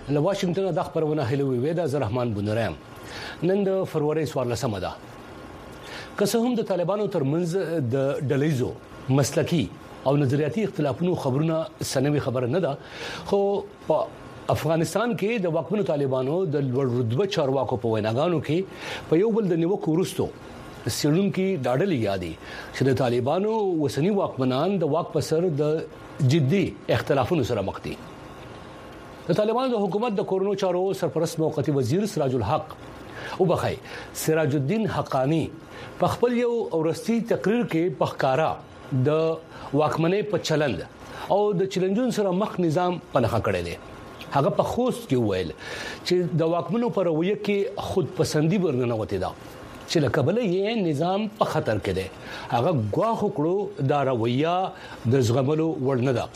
له واشنگټن د خبرونه هلوي وې د زرحمان بنورم نن د فروری 14 ده که څه هم د طالبانو ترمنځ د ډلېزو مسلکی او نظریاتي اختلافونو خبرونه سنوي خبره نه ده خو په افغانستان کې د واکمنو طالبانو د لوړ رتبه چارواکو په ویناګانو کې په یو بل د نیوکو وروسته سیلون کې داړلې یادي چې د طالبانو وسنی واکمنان د واک په سر د جدي اختلافونو سره مخ دي د طالبانو د حکومت د کورونو چارو سرپرست موقتی وزیر سراج الحق او بخای سراج الدین حقانی په خپل یو اورستي تقریر کې پخکارا د واکمنۍ په چلند او د چیلنجونو سره مخ نظام پنهخه کړی دی هغه په خوست کې ویل چې د واکمنو پر رویه کې خود پسندي ورننه وتی دا چې لکبل یې نظام په خطر کې دی هغه غواخ کړو دا رویه د زغملو ورنه ده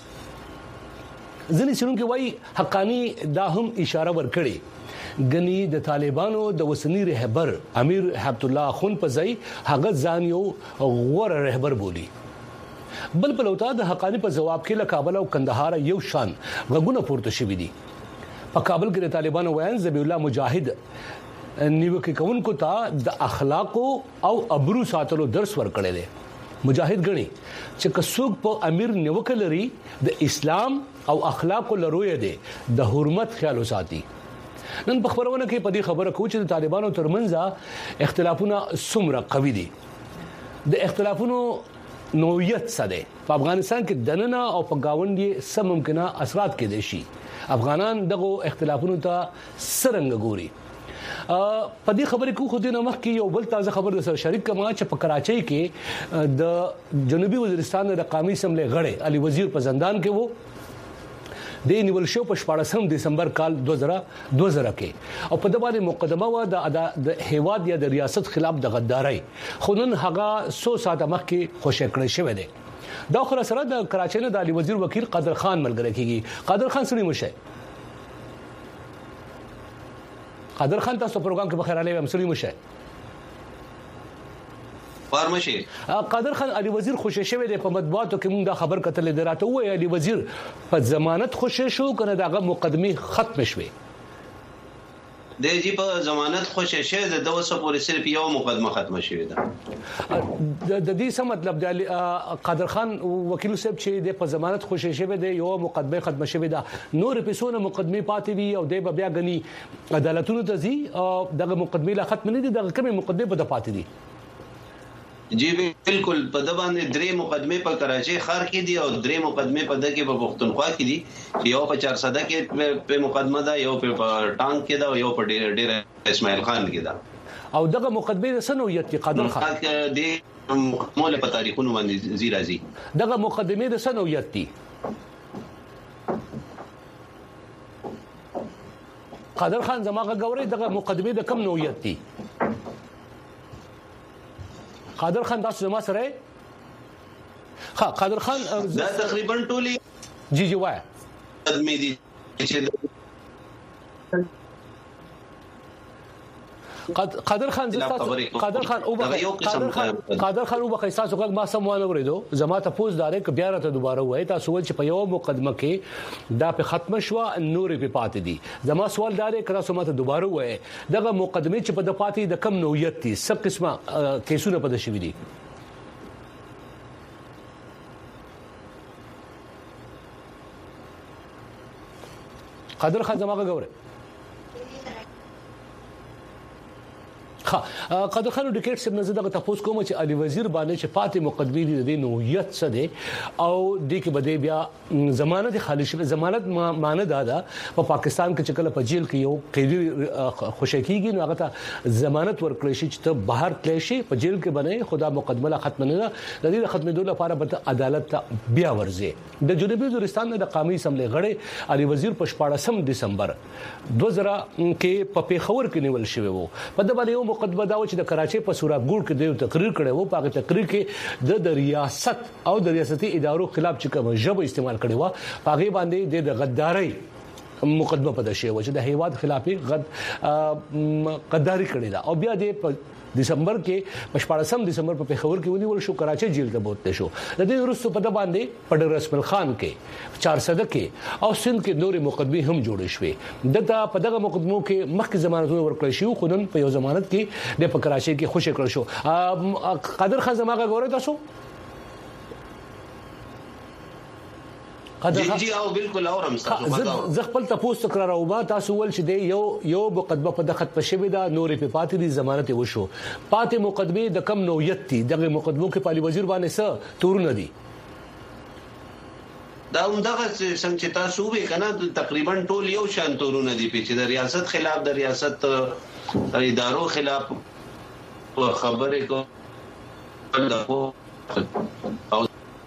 ځینې څنګه وایي حقانی دا هم اشاره ورکړي غني د طالبانو د وسنی رهبر امیر حبت الله خون په ځای هغه ځان یو غوړ رهبر بولی بل بلوتا د حقانی په جواب کې له کابل او کندهار یو شان غږونه پورته شوې دي په کابل کې د طالبانو ویان ذبیح الله مجاهد نیوکه کوونکو ته د اخلاق او ابرو ساتلو درس ورکړل دي مجاهد غني چې کڅوګ په امیر نیوکه لري د اسلام او اخلاق لروي دي د حرمت خیال وساتي نن په خبرونه کې په دې خبره کوم چې د طالبانو ترمنځ اختلافونه څومره قوي دي د اختلافونو نوعیت څه ده په افغانستان کې دننه او په گاونډي سم ممکنه اثرات کې دي شي افغانان دغه اختلافونو ته سرنګ ګوري په دې خبرې کو خو دې نمخ کې یو بل تازه خبر سره شریک کما چې په کراچۍ کې د جنوبي وزیرستان د قومي اسمبلی غړي علي وزیر په زندان کې وو د نیول شو په 14 دسمبر کال 2000 کې او په دغه مقدمه و د هیواد یا د ریاست خلاف د غدارۍ خونن هغه 100 ساعت مخکې خوشی کړی شوی دی دا خو سره د کراچۍ نه د علي وزیر وکیل قادر خان ملګری کیږي قادر خان سړي مشه قادر خان تاسو پروګرام کې بخیر علي مسلي مشه فارمشي قادر خان علي وزیر خوشی شوی دی په مطبوعاتو کې موږ دا خبر کتل دراته وای علي وزیر په ضمانت خوشی شو کنه داغه مقدمه ختم شوه د جی په ضمانت خوشی شه د 200 پورې صرف یو مقدمه ختم شوه ده د دې څه مطلب دی قادر خان وکیل صاحب چې د په ضمانت خوشی شوه دی یو مقدمه ختم شوه ده نور پیسونه مقدمه پاتې وي او د بیا غني عدالتونو ته ځي دغه مقدمه لا ختم نه دي دغه کومه مقدمه په پاتې دي جی بالکل په د باندې درې مقدمه په کراچۍ ښار کې دي او درې مقدمه په د کې په پښتونخوا کې دي یو په 400 کې په مقدمه ده یو په ټانک کې ده او یو په ډیر اسماعیل خان کې ده او دغه مقدمه د سنویت کې قادر خان د مولا په تاریخونو باندې زی راځي دغه مقدمه د سنویت دي قادر خان زماغه غوري دغه مقدمه د کم نوعیت دي قادر خان تاسو زما سره ها قادر خان دا تقریبا ټولي جی وای ادمي دي چې قادر خان قادر خان او قادر خان او بخیساس وګ ما سمونه ورېدو زما ته پوز دارې ک بیا راته دوباره وای تاسو ول چې په یو مقدمه کې دا په ختم شو نور په پاتې دي زما سوال دارې کړه سم ته دوباره وای دغه مقدمه چې په د پاتې د کم نوعیت دي سب قسمه کیسونه په د شوی دي قادر خان زما غوړې قادر خان ډیکټ سم نه زده تاسو کوم چې علي وزیر باندې چې پاتې مقدمه دي د نوعیت څه دي او د کې بده بیا ضمانت خالص ضمانت معنی دا په پاکستان کې چې کله په جیل کې یو قیدی خوشی کیږي نو هغه ته ضمانت ورکړي شي چې ته بهر تللی شي په جیل کې باندې خدا مقدمه ختم نه ده د دې ختمېدو لپاره به عدالت ته بیا ورځي د جنوبي وزیرستان د قومي اسمبلی غړي علي وزیر په 14 دسمبر 2000 کې په پیښور کې نیول شوی وو په دغه یو مقدمه دا و چې د کراچۍ په سورابګور کې د تقریر کړي وو په تقریر کې د ریاست او د ریاستي ادارو خلاف چې کوم ژبه استعمال کړي وو په غي باندې د غدارۍ مقدمه پد شي و چې د هیواد خلافي غداري کړي دا او بیا د دسمبر کې 14 دسمبر په پیښور کې ونیول شو، کراچي جیل ته بوتل شو. د دې وروسته په د باندې په ډګر رسمل خان کې 400 کې او سند کې نورې مقدمې هم جوړې شوې. دته په دغه مقدمو کې مخکې ضمانتونه ورکړل شو، خو نن په یو ضمانت کې د کراچي کې خوشی کړل شو. قادر خان زماغه غوړې تاسو جی او بالکل اورم تاسو زه خپل تاسو تکرار او ما تاسو ول چې د یو مقدمه په دغه په شوی دا نورې په پاتې دي ضمانت وشو. پاتې مقدمه د کم نوعیت دي، دغه مقدمو کې پالي وزیر باندې څه تورونه دي. دا همدغه څنګه چې تاسو وې کنه تقریبا ټول یو شان تورونه دي چې د ریاست خلاف د ریاست ادارو خلاف خبرې کو او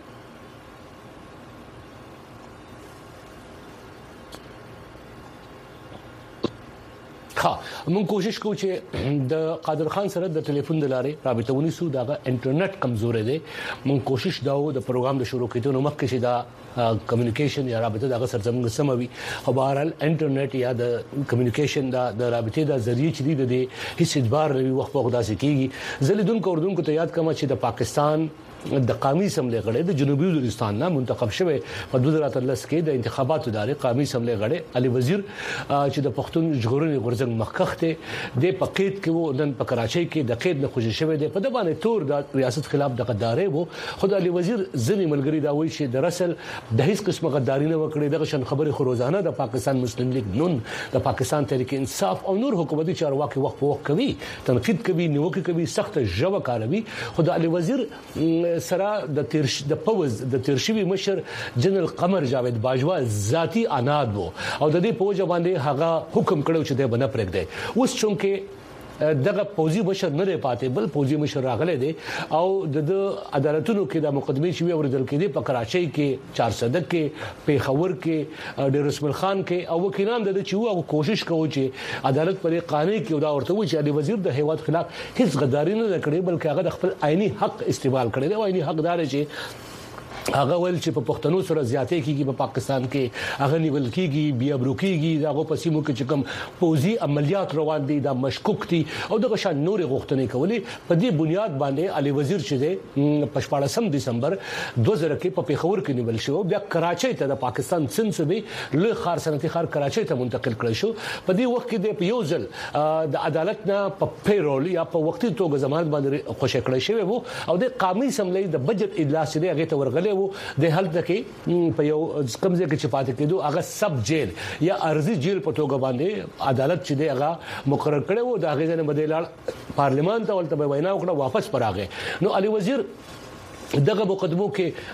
موږ کوشش کوو چې د قادر خان سره د ټلیفون د لارې رابطه ونیسو. دا انټرنیټ کمزوري دی. موږ کوشش داو د پروګرام د شروع کېدو نو مخکې چې دا کمیونیکیشن یا رابطه دغه سرزمین سموي. خو بهرحال انټرنیټ یا د کمیونیکیشن د رابطې د ذریعہ چې د هیڅ اعتبار لري وخت په خداسي کیږي. زلیدونکو اردوونکو ته یاد کما چې د پاکستان د قومي اسمبلی غړي د جنوبي وزیرستان نه منتخب شوی په 2013 کې د انتخاباتو ادارې قومي اسمبلی غړي علي وزیر چې د پښتون ژغورنې غورځنګ مخکخته د پقید کې وو نن په کراچۍ کې د قید نه خوشی شوی دی. په د باندې تور د ریاست خلاف د غدارې وو. خدای علي وزیر ځنی ملګری دا وایي چې د رسل د هیڅ قسمه غداري نه وکړي. دغه شن خبري خو روزانه د پاکستان مسلم لیگ نون د پاکستان تحریک انصاف او نور حکومتي چارواکي وخت په وخت کوي، تنقید کوي، نیوکه کوي، سخت ژبه کاروي. خدای علي وزیر سره د پوز د تیرشوی مشر جنرال قمر جاوید باجوا ذاتی اناد وو او د دې پوجا باندې هغه حکم کړو چې د بنه پرېږدي. اوس چونکه دغه پوزي مشر نه پاتې بل پوزي مشر راغله دي او د عدالتونو کې د مقدمه شوی اوریدل کېدي په کراچۍ کې 400 کې پیښور کې ډیر رسمل خان کې او وکیلان د چوغه کوشش کوي چې عدالت پر قانوني کې دا ورته وي چې علي وزیر د هیواد خلاف هیڅ غداري نه کړې بلکې هغه د خپل عیني حق استعمال کړی دی او عیني حقدار چې هغه ول چې په پښتنو سره زیاتې کیږي په پاکستان کې هغه نیول کیږي بیا بروکیږي دغه پسیمو کې چې کوم پوزي عملیات روان دي دا مشکوک دي او دغه شان نور غوښتنې کولې. په دې بنیاد باندې علي وزیر چې په 14 دسمبر 2000 کې په پیښور کې نیول شو، بیا کراچۍ ته د پاکستان سند صوبې له خار صنعتي خار کراچۍ ته منتقل کړل شو. په دې وخت کې د یو ځل د عدالت نه په پیرول یا په وختي توګه ضمانت باندې خوشی کړی شوی وو او د قومي اسمبلی د بجټ اجلاس دی هغه ته ورغلی وو. د حالت کې په یو کمزې کې چپاتې کېدو هغه سب جیل یا ارضي جیل په توګه باندې عدالت چې دی هغه مقرر کړی وو. د هغه ځنه بدیلال پارلیمان ته ولته وینا وکړه واپس پراغه. نو علي وزیر دغه مقدمو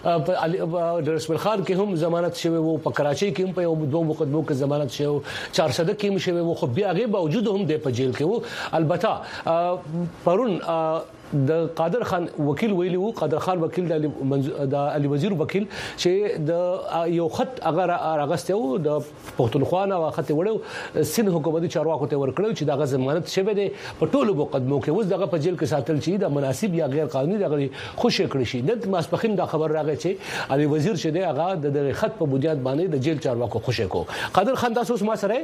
کې د رسمل خان کې هم ضمانت شوی وو، په کراچۍ کې هم په یو دوه مقدمو کې ضمانت شوی، 400 کې هم شوی وو. خو بیا هغه باوجود هم د په جیل کې وو. البته پرون د قادر خان وکیل ویلی وو، قادر خان وکیل د علي وزیر وکیل چې د یو خط اگر راغسته وو د پښتونخوا نه خط وړو سند حکومتي چارواکو ته ورکړو چې دغه ضمانت شوی دی په ټولو مقدمو کې. اوس دغه په جیل کې ساتل شي د مناسب یا غیر قانوني دغه خوشی کړی شي. نن ماسپخین دا خبر راغی چې علي وزیر چې دی هغه د خط په بنیاد باندې د جیل چارواکو خوشی کو. قادر خان تاسو ما سره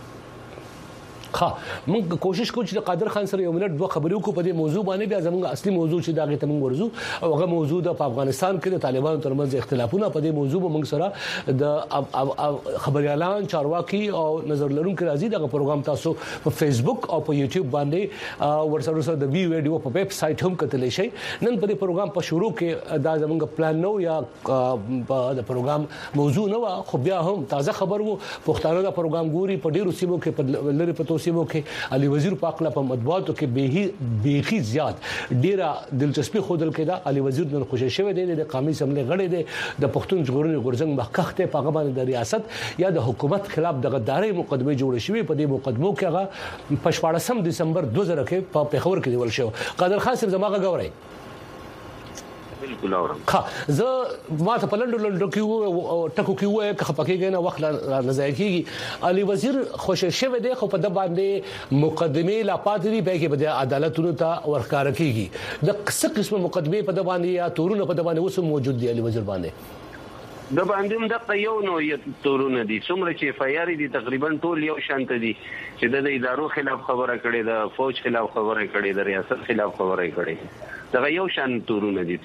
موږ کوشش کوو چې قادر خان سره یو منټ دوه خبرې وکړو په دې موضوع باندې. بیا زموږ اصلي موضوع چې دا غي ته موږ ورزو او هغه موضوع د افغانستان کې د طالبانو ترمنځ اختلافونه په دې موضوع موږ سره د خبريالان چارواکي او نظر لرونکو راځي. دغه پروګرام تاسو په فیسبوک او په یوټیوب باندې ورسره د ویډیو په ویب سټ هم کتلی شئ. نن په دې پروګرام په شروع کې دا زموږ پلان نو یا د پروګرام موضوع نه خو بیا هم تازه خبر وو. پښتانه دا پروګرام ګوري په ډیرو سیمو کې په لری په سیمو کې علي وزیر پاکله په مطبوعاتو کې بیخي زیات ډیره دلچسپي خودل کېده. علي وزیر نن خوشی شوی دی د قومي اسمبلی غړی دی د پښتون ژغورنې غورځنګ مخکخته په غوښتنه د ریاست یا د حکومت خلاف د غدارۍ مقدمه جوړ شوی. په دې مقدمو کې هغه په 14 دسمبر 2000 کې په پیښور کې نیول شو. قادر خان صاحب زماغه غوړی بالکل اورم. زه ما ته پلندو کې ټکو کې وای که پکې نه وخت نه ځای کیږي. علي وزیر خوشی شوی دی خو په د باندې مقدمه لا پاتې دی په کې په عدالتونو ته ورکار کیږي. د څه قسمه مقدمه په د باندې یا تورونه په د باندې اوس موجود دی علي وزیر باندې د باندې د یو نوعیت تورونه دي څومره چې فایاري دي تقریبا ټول یو شانت دي چې د ادارو خلاف خبره کړي د فوج خلاف خبره کړي د ریاست خلاف خبره کړي دا یو شان تورونه دي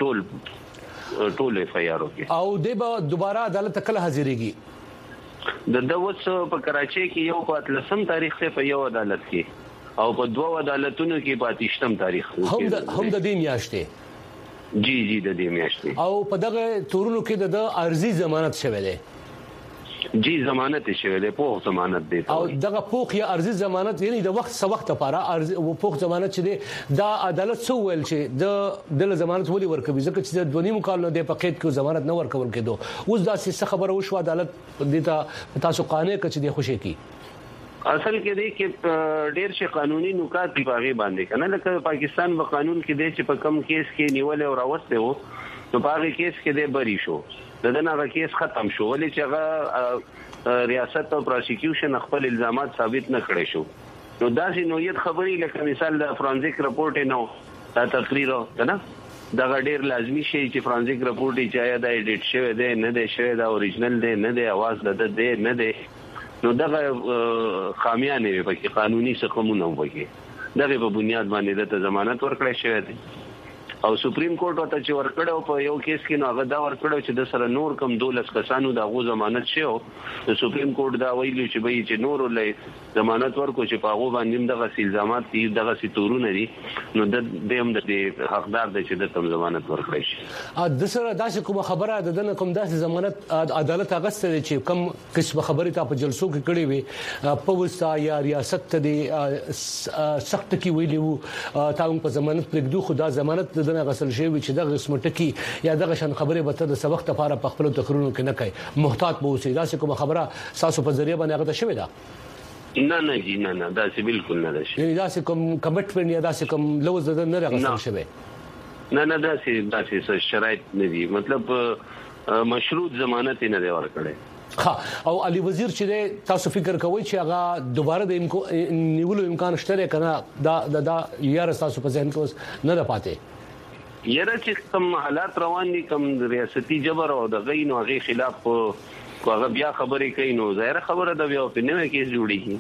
ټول فایارو کې او د به دوباره عدالت کله حاضرېږي د دوت په کراچي کې یو په 13 تاریخ ته په یو عدالت کې او په دوه عدالتونو کې په 28 تاریخ هم د دې میاشتې جی د دې میاشتې او په دغه تورونو کې د عرضی ضمانت شوه دی جی ضمانت شوه دی په ضمانت دی او دغه پوخ یا عرضی ضمانت یعنی د وخت لپاره عرض او پوخ ضمانت چې دی دا عدالت سو ویل چې د ضمانت ولي ورکوي ځکه چې د دونی مقالنه د پقید کې ضمانت نه ورکول کېدو اوس دا څه خبره وشو عدالت د تاسو قانون کې چې د خوشي کی اصل کې دی چې ډېر شي قانوني نکات په هغه باندې کنه لکه پاکستان په قانون کې دی چې په کم کیس کې نیول او راوسته وو نو په هغه کیس کې دی بری شو دغه کیس ختم شو ولې چې هغه ریاست او پروسیکیوشن خپل الزامات ثابت نه کړي شو نو داسې نوعیت خبري لکه مثال د فرانزیک رپورټ نو دا تقریر کنه دا ډېر لازمی شي چې فرانزیک رپورټ یې چا دا ایډیټ شوی دی نه دی شوی دا اوریجنل دی نه دی आवाज د دی نه دی نو دغه خامیانه په قانوني سقمونه وکړي دغه په بنیاد باندې د ضمانت ورکړې شوی دی او سپریم کورټ ته چې ورکړو په یو کیس کې نو هغه دا ورکړو چې د سره نور کم 12 کسانو د غو ضمانت شو د سپریم کورټ دا ویلي چې به چې نور له ضمانت ورکو چې په هغه باندې دغه الزامات دي دغه ستورونه دي نو د هم د حقدار د چې د تم ضمانت ورکړي شي د سره داسې کوم خبره د کوم داسې ضمانت عدالت اغسته چې کم قسم خبره ته په جلسو کې کړي وي په وستا یا ریاست ته د سخت کی ویلي وو تاون په ضمانت پرېږدو خو دا ضمانت نه غسل شي چې دغه قسم ټکی یا دغه شان خبره به تر سبق لپاره په خپل تقریرونو کې نه کوي محتاط به اوسئ دا څه کوم خبره تاسو په ذریعہ باندې هغه شوی دا نه جی نه دا څه بالکل نه ده یعنی دا څه کوم کمټمنټ یا دا څه کوم لوز نه راغسل شوی نه دا څه شرایط نه دي مطلب مشروط ضمانت نه دی ورکړی او علي وزیر چې تاسو فکر کوئ چې هغه دوباره د نیولو امکان شته کنه دا یاره تاسو په ذهن کې نه پاتې یره چې کوم حالات روان دي کوم ریاستي جبر او د غینو غي خلاف هغه بیا خبرې کوي نو ظاهر خبره د بیا په نوې کیس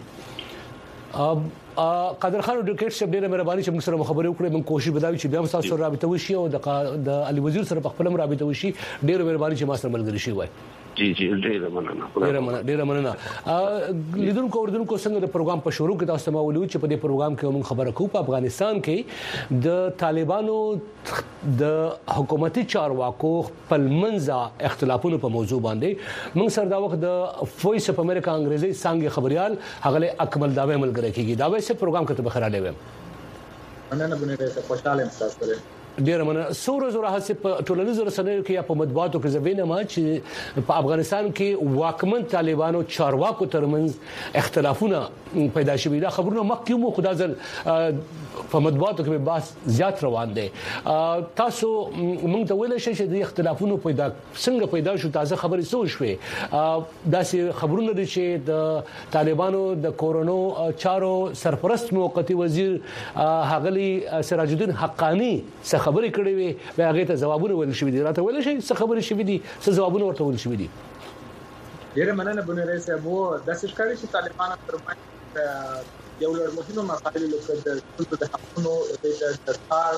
جوړیږي قادر خان ډیکټ شپ ډیره مهرباني چې موږ سره خبرې وکړې موږ کوشش وکړو چې بیا تاسو سره رابطه وشي او د علي وزیر سره په خپل رابطه وشي ډیره مهرباني چې ما سره ملګری شي وای جی ډیره مننه لیدونکو اوردونکو څنګه د پروګرام په شروع کې تاسو ته ویلو چې په دې پروګرام کې موږ خبره کوو په افغانستان کې د طالبانو د حکومتي چارواکو خپل منځه اختلافونو په موضوع باندې موږ سره دا وخت د وایس اف امریکا انګریزي څنګه خبريال هغه اکمل داوی ملګری کیږي دا وایي چې پروګرام کې به خراله ویم مننه بنه ته خوشاله احساس کړم ډیر مننه سور زره هڅه په ټولنیزو رسنیو کې یا په مطبوعاتو کې زوینه ما چې په افغانستان کې واکمن طالبانو چارواکو ترمنځ اختلافونه پیدا شوي دا خبرونه مخکې مو خدا ځل په مطبوعاتو کې بحث زیات روان دي تاسو موږ ته ویل شي چې د اختلافونو څنګه پیدا شو تازه خبرې سو شوې داسې خبرونه دي چې د طالبانو د کورونو چارو سرپرست موقتی وزیر حغلی سراج الدین حقانی خبرې کړې وي به هغه ته جوابونه ول شي دي راته ول شي څه خبرې شي دي څه جوابونه ورته ول شي دي ډیره مننه بنه رئیس ابو د ښکاری چې طالبان ترمنځ یو لړ مهمه مسایل لکه د ټولو د حقونو د سرکار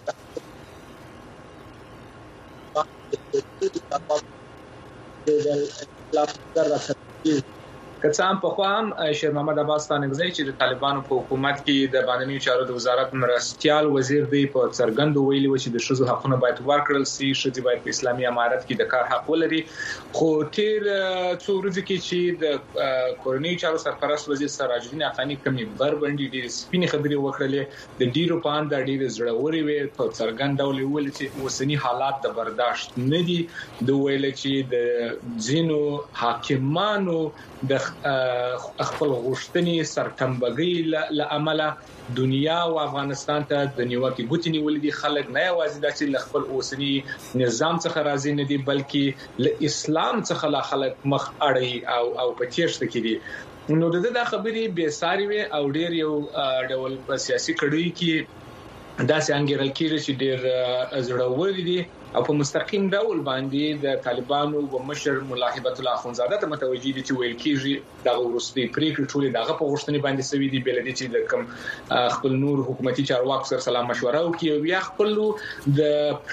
د اختلاف راځي کڅام په خوام شیر محمد عباس خانګزی چې د طالبانو په حکومت کې د بانمي چارو د وزارت مرستيال وزیر دی په څرګند ویلي و چې د شذو حقونه باید ورکړل شي شذې باید په اسلامي امارت کې د کار حق ولري خو تیر څو ورځې کې چې د کورنۍ چارو سرپرست وزیر سراج الدین حقانی کومي بربندي ډېر سپینې خبرې وکړلې د ډیرو پاند د ډېر زړوري وي په څرګند ډول ویل چې اوسنی حالات د برداشت نه دي د ویل چې د زینو حاکمانو د خپل غوښتنې سرټمبګۍ لامل دنیا او افغانستان ته د نیوکې ګوتې نیولې دي خلک نه یوازې د چې خپل اوسنی نظام څخه راضي نه دي بلکې له اسلام څخه لا خلک مخ اړي او په تیښته کې دي نو د خبرې به ساري وي او ډیر یو ډول سیاسي کړي کې دا څنګه رل کېږي چې ډیر زړور دي او په مستقیم ډول باندې د طالبانو و مشر مولا هبت الله اخونزاده ته متوجي دي چې ویل کیږي د ورستي پریکړې ټولې دغه په غوښتنې باندې سوي دي بل دي چې د کوم خپل نور حکومتي چارواکو سره سلام مشوره وکړي او یا خپل د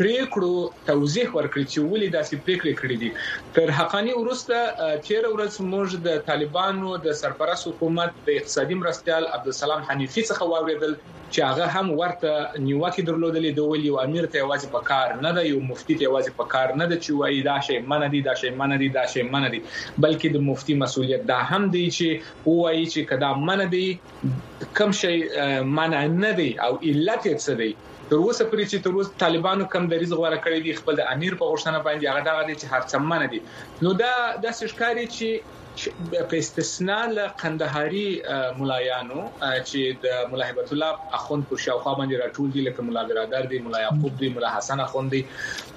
پریکړو توضیح ورکړي چې ولې داسې پریکړې کړې دي تر حقانی ورسته 13 ورځې موږ د طالبانو د سرپرست حکومت د اقتصادي مرستيال عبدالسلام حنیفي څخه واوریدل چې هغه هم ورته نیوکه درلودلې د ویلي او امیر ته واځي په کار نه دی یو مفتي ته واځي په کار نه دی چې وایي دا شی من دي دا شی من دي دا شی من دي بلکې د مفتي مسؤلیت دا هم دی چې وایي چې کدا من دي کم شی من نه دی او علت یې څه دی تر اوسه پرې چې تر اوسه طالبانو کم دریز غوړه کړی دی خپل د امیر په غوښتنه باندې هغه دغه دي چې هر څه من دي نو دا د ښکاری چې په استثناء له قندهاري ملایانو چې د مولا هبت الله اخوند پر شاوخوا باندې راټول دي لکه مولا برادر دي مولا یعقوب دي مولا حسن اخوند دي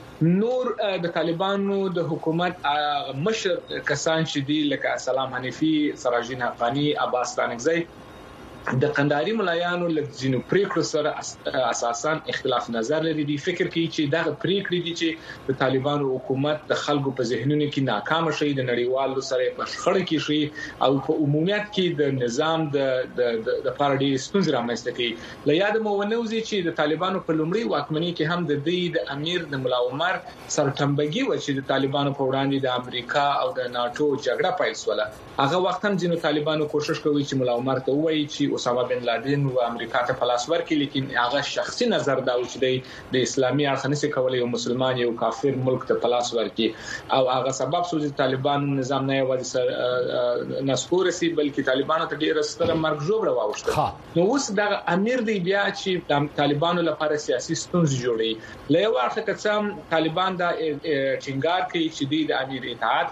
نور د طالبانو د حکومت مشر کسان چې دي لکه سلام حنیفي سراجین حقانی عباس دانګزی د قندهاري ملایانو لږ پریکړو سره اساساً اختلاف نظر لري دي فکر کوي چې دا پریکړې دي چې د طالبانو حکومت د خلکو په ذهنونو کې ناکام شي د نړیوالو سره په شخړه کې شي او په عمومیت کې د نظام د پارډي ستونزې رامنځته کوي لیا د مونوزي چې د طالبانو په لومړي واکمنۍ کې هم د امیر د مولا عمر سرټمبګي و چې د طالبانو په وړاندې د امریکا او د ناتو جګړه پیل شوله هغه وخت هم ځینو طالبانو کوشش کوي چې مولا عمر ته وایي چې اسامه بن لادن او امریکا ته پلاس ورکړي لیکن هغه شخصي نظر دا و چې د اسلامي اړخ نه کولای یو مسلمان یو کافر ملک ته پلاس ورکړي او هغه سبب سوزي طالبانو نظام نه یوازې سر نسکور سي بلکې طالبانو ته ډیره ستره مرګ جوړه واوښته نو اوس د امیر دی بیا چې طالبانو لپاره سیاسي ستونزې جوړي لې ورته کسم طالبان دا ټینګار کوي چې د امیر اطاعت